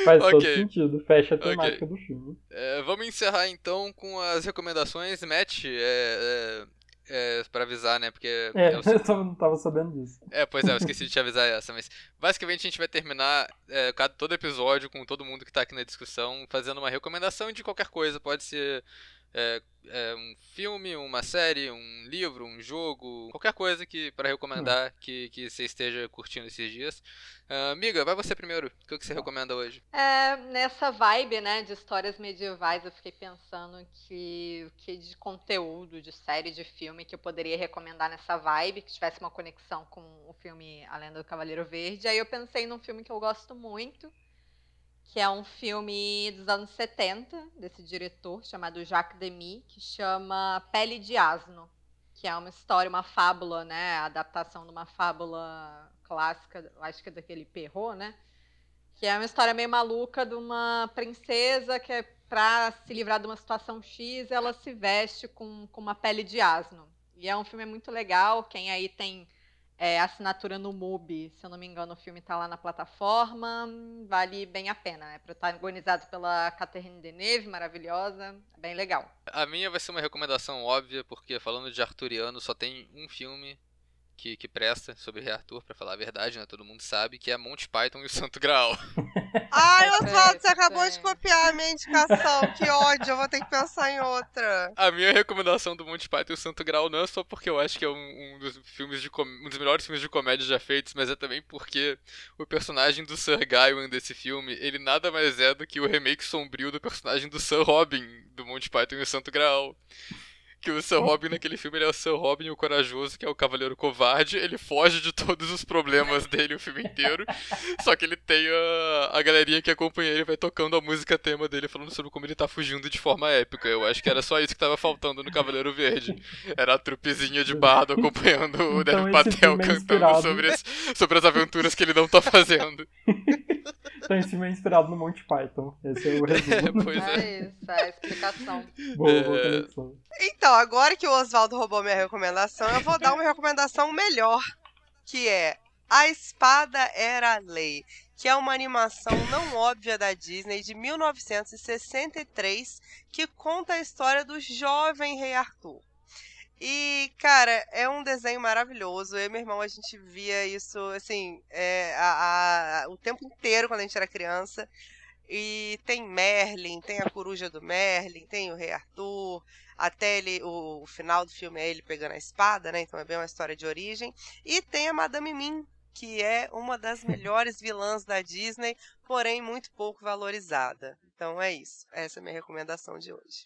Faz todo Ok. sentido, fecha a Ok. temática do filme. É, vamos encerrar então com as recomendações. Matt, é, é, é, pra avisar, né? Porque É, eu- eu só não tava sabendo disso. É, pois é, eu esqueci de te avisar essa, mas basicamente a gente vai terminar é, cada, todo episódio com todo mundo que tá aqui na discussão fazendo uma recomendação de qualquer coisa. Pode ser é, é, um filme, uma série, um livro, um jogo, qualquer coisa que para recomendar que, que você esteja curtindo esses dias. Ah, amiga, vai você primeiro. O que que você recomenda hoje? É, nessa vibe, né, de histórias medievais, eu fiquei pensando que o que de conteúdo, de série, de filme que eu poderia recomendar nessa vibe, que tivesse uma conexão com o filme A Lenda do Cavaleiro Verde. Aí eu pensei num filme que eu gosto muito, que é um filme dos anos setenta, desse diretor chamado Jacques Demy, que chama Pele de Asno, que é uma história, uma fábula, né, a adaptação de uma fábula clássica, acho que é daquele Perrault, né, que é uma história meio maluca de uma princesa que, é, pra se livrar de uma situação X, ela se veste com, com uma pele de asno. E é um filme muito legal. Quem aí tem é, assinatura no Mubi, se eu não me engano, o filme tá lá na plataforma, vale bem a pena. É protagonizado pela Catherine Deneuve, maravilhosa, é bem legal. A minha vai ser uma recomendação óbvia, porque falando de arturiano, só tem um filme que, que presta sobre Rei Arthur, pra falar a verdade, né? Todo mundo sabe, que é Monty Python e o Santo Graal. Ai, Oswaldo, você Perfeito. acabou de copiar a minha indicação. Que ódio, eu vou ter que pensar em outra. A minha recomendação do Monty Python e o Santo Graal não é só porque eu acho que é um, um dos filmes de com... um dos melhores filmes de comédia já feitos, mas é também porque o personagem do Sir Gawain desse filme, ele nada mais é do que o remake sombrio do personagem do Sir Robin do Monty Python e o Santo Graal. Que o Sir Robin naquele filme, ele é o Sir Robin o corajoso, que é o cavaleiro covarde. Ele foge de todos os problemas dele o filme inteiro. Só que ele tem a, a galerinha que acompanha ele, vai tocando a música tema dele, falando sobre como ele tá fugindo de forma épica. Eu acho que era só isso que tava faltando no Cavaleiro Verde. Era a trupezinha de bardo acompanhando o Então Dev esse Patel filme é cantando inspirado. sobre as, sobre as aventuras que ele não tá fazendo. Então esse filme é inspirado no Monty Python. Esse é o resumo. Pois é. É isso, é a explicação. Boa, boa É. conexão. Então, agora que o Oswaldo roubou minha recomendação, eu vou dar uma recomendação melhor, que é A Espada Era a Lei, que é uma animação não óbvia da Disney de mil novecentos e sessenta e três, que conta a história do jovem Rei Arthur. E, cara, é um desenho maravilhoso. Eu e meu irmão, a gente via isso, assim, é, a- a- o tempo inteiro quando a gente era criança. E tem Merlin, tem a coruja do Merlin, tem o Rei Arthur. Até ele, o, o final do filme é ele pegando a espada, né? Então é bem uma história de origem. E tem a Madame Mim, que é uma das melhores vilãs da Disney, porém muito pouco valorizada. Então é isso. Essa é a minha recomendação de hoje.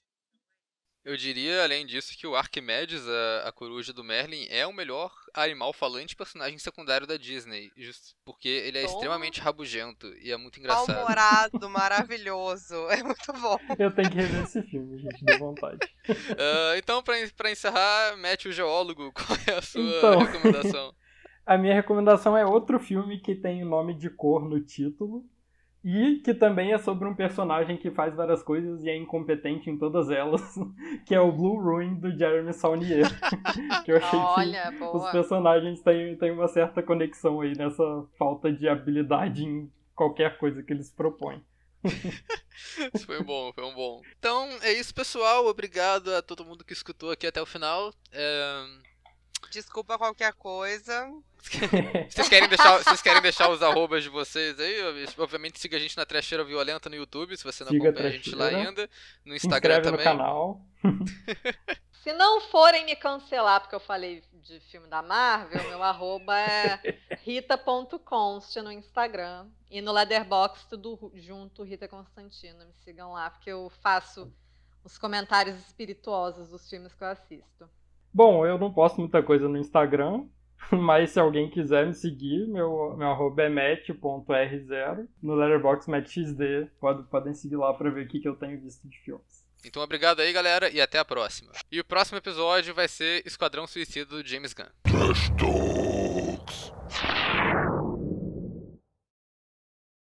Eu diria, além disso, que o Arquimedes, a, a coruja do Merlin, é o melhor animal falante personagem secundário da Disney. Just porque ele é Toma. extremamente rabugento e é muito engraçado. Mal-humorado, maravilhoso. É muito bom. Eu tenho que rever esse filme, gente, deu vontade. Ah, então, pra, pra encerrar, mete o geólogo. Qual é a sua Então. recomendação? A minha recomendação é outro filme que tem o nome de cor no título e que também é sobre um personagem que faz várias coisas e é incompetente em todas elas, que é o Blue Ruin do Jeremy Saulnier. Que eu achei Olha, que boa. os personagens têm, têm uma certa conexão aí nessa falta de habilidade em qualquer coisa que eles propõem. Isso foi bom, foi um bom. Então, é isso, pessoal. Obrigado a todo mundo que escutou aqui até o final. É... Desculpa qualquer coisa. Vocês querem deixar, vocês querem deixar os arrobas de vocês aí? Obviamente siga a gente na Trecheira Violenta no YouTube, se você não Siga a acompanha a gente lá Trecheira. ainda. No Se Instagram inscreve no também. canal. Se não forem me cancelar porque eu falei de filme da Marvel, meu arroba é rita ponto const no Instagram. E no Letterboxd, tudo junto, Rita Constantino. Me sigam lá, porque eu faço os comentários espirituosos dos filmes que eu assisto. Bom, eu não posto muita coisa no Instagram, mas se alguém quiser me seguir, meu, meu arroba é match ponto r zero. No Letterboxd, matchxd, pode, podem seguir lá pra ver o que, que eu tenho visto de filmes. Então obrigado aí, galera, e até a próxima. E o próximo episódio vai ser Esquadrão Suicida do James Gunn. Presto.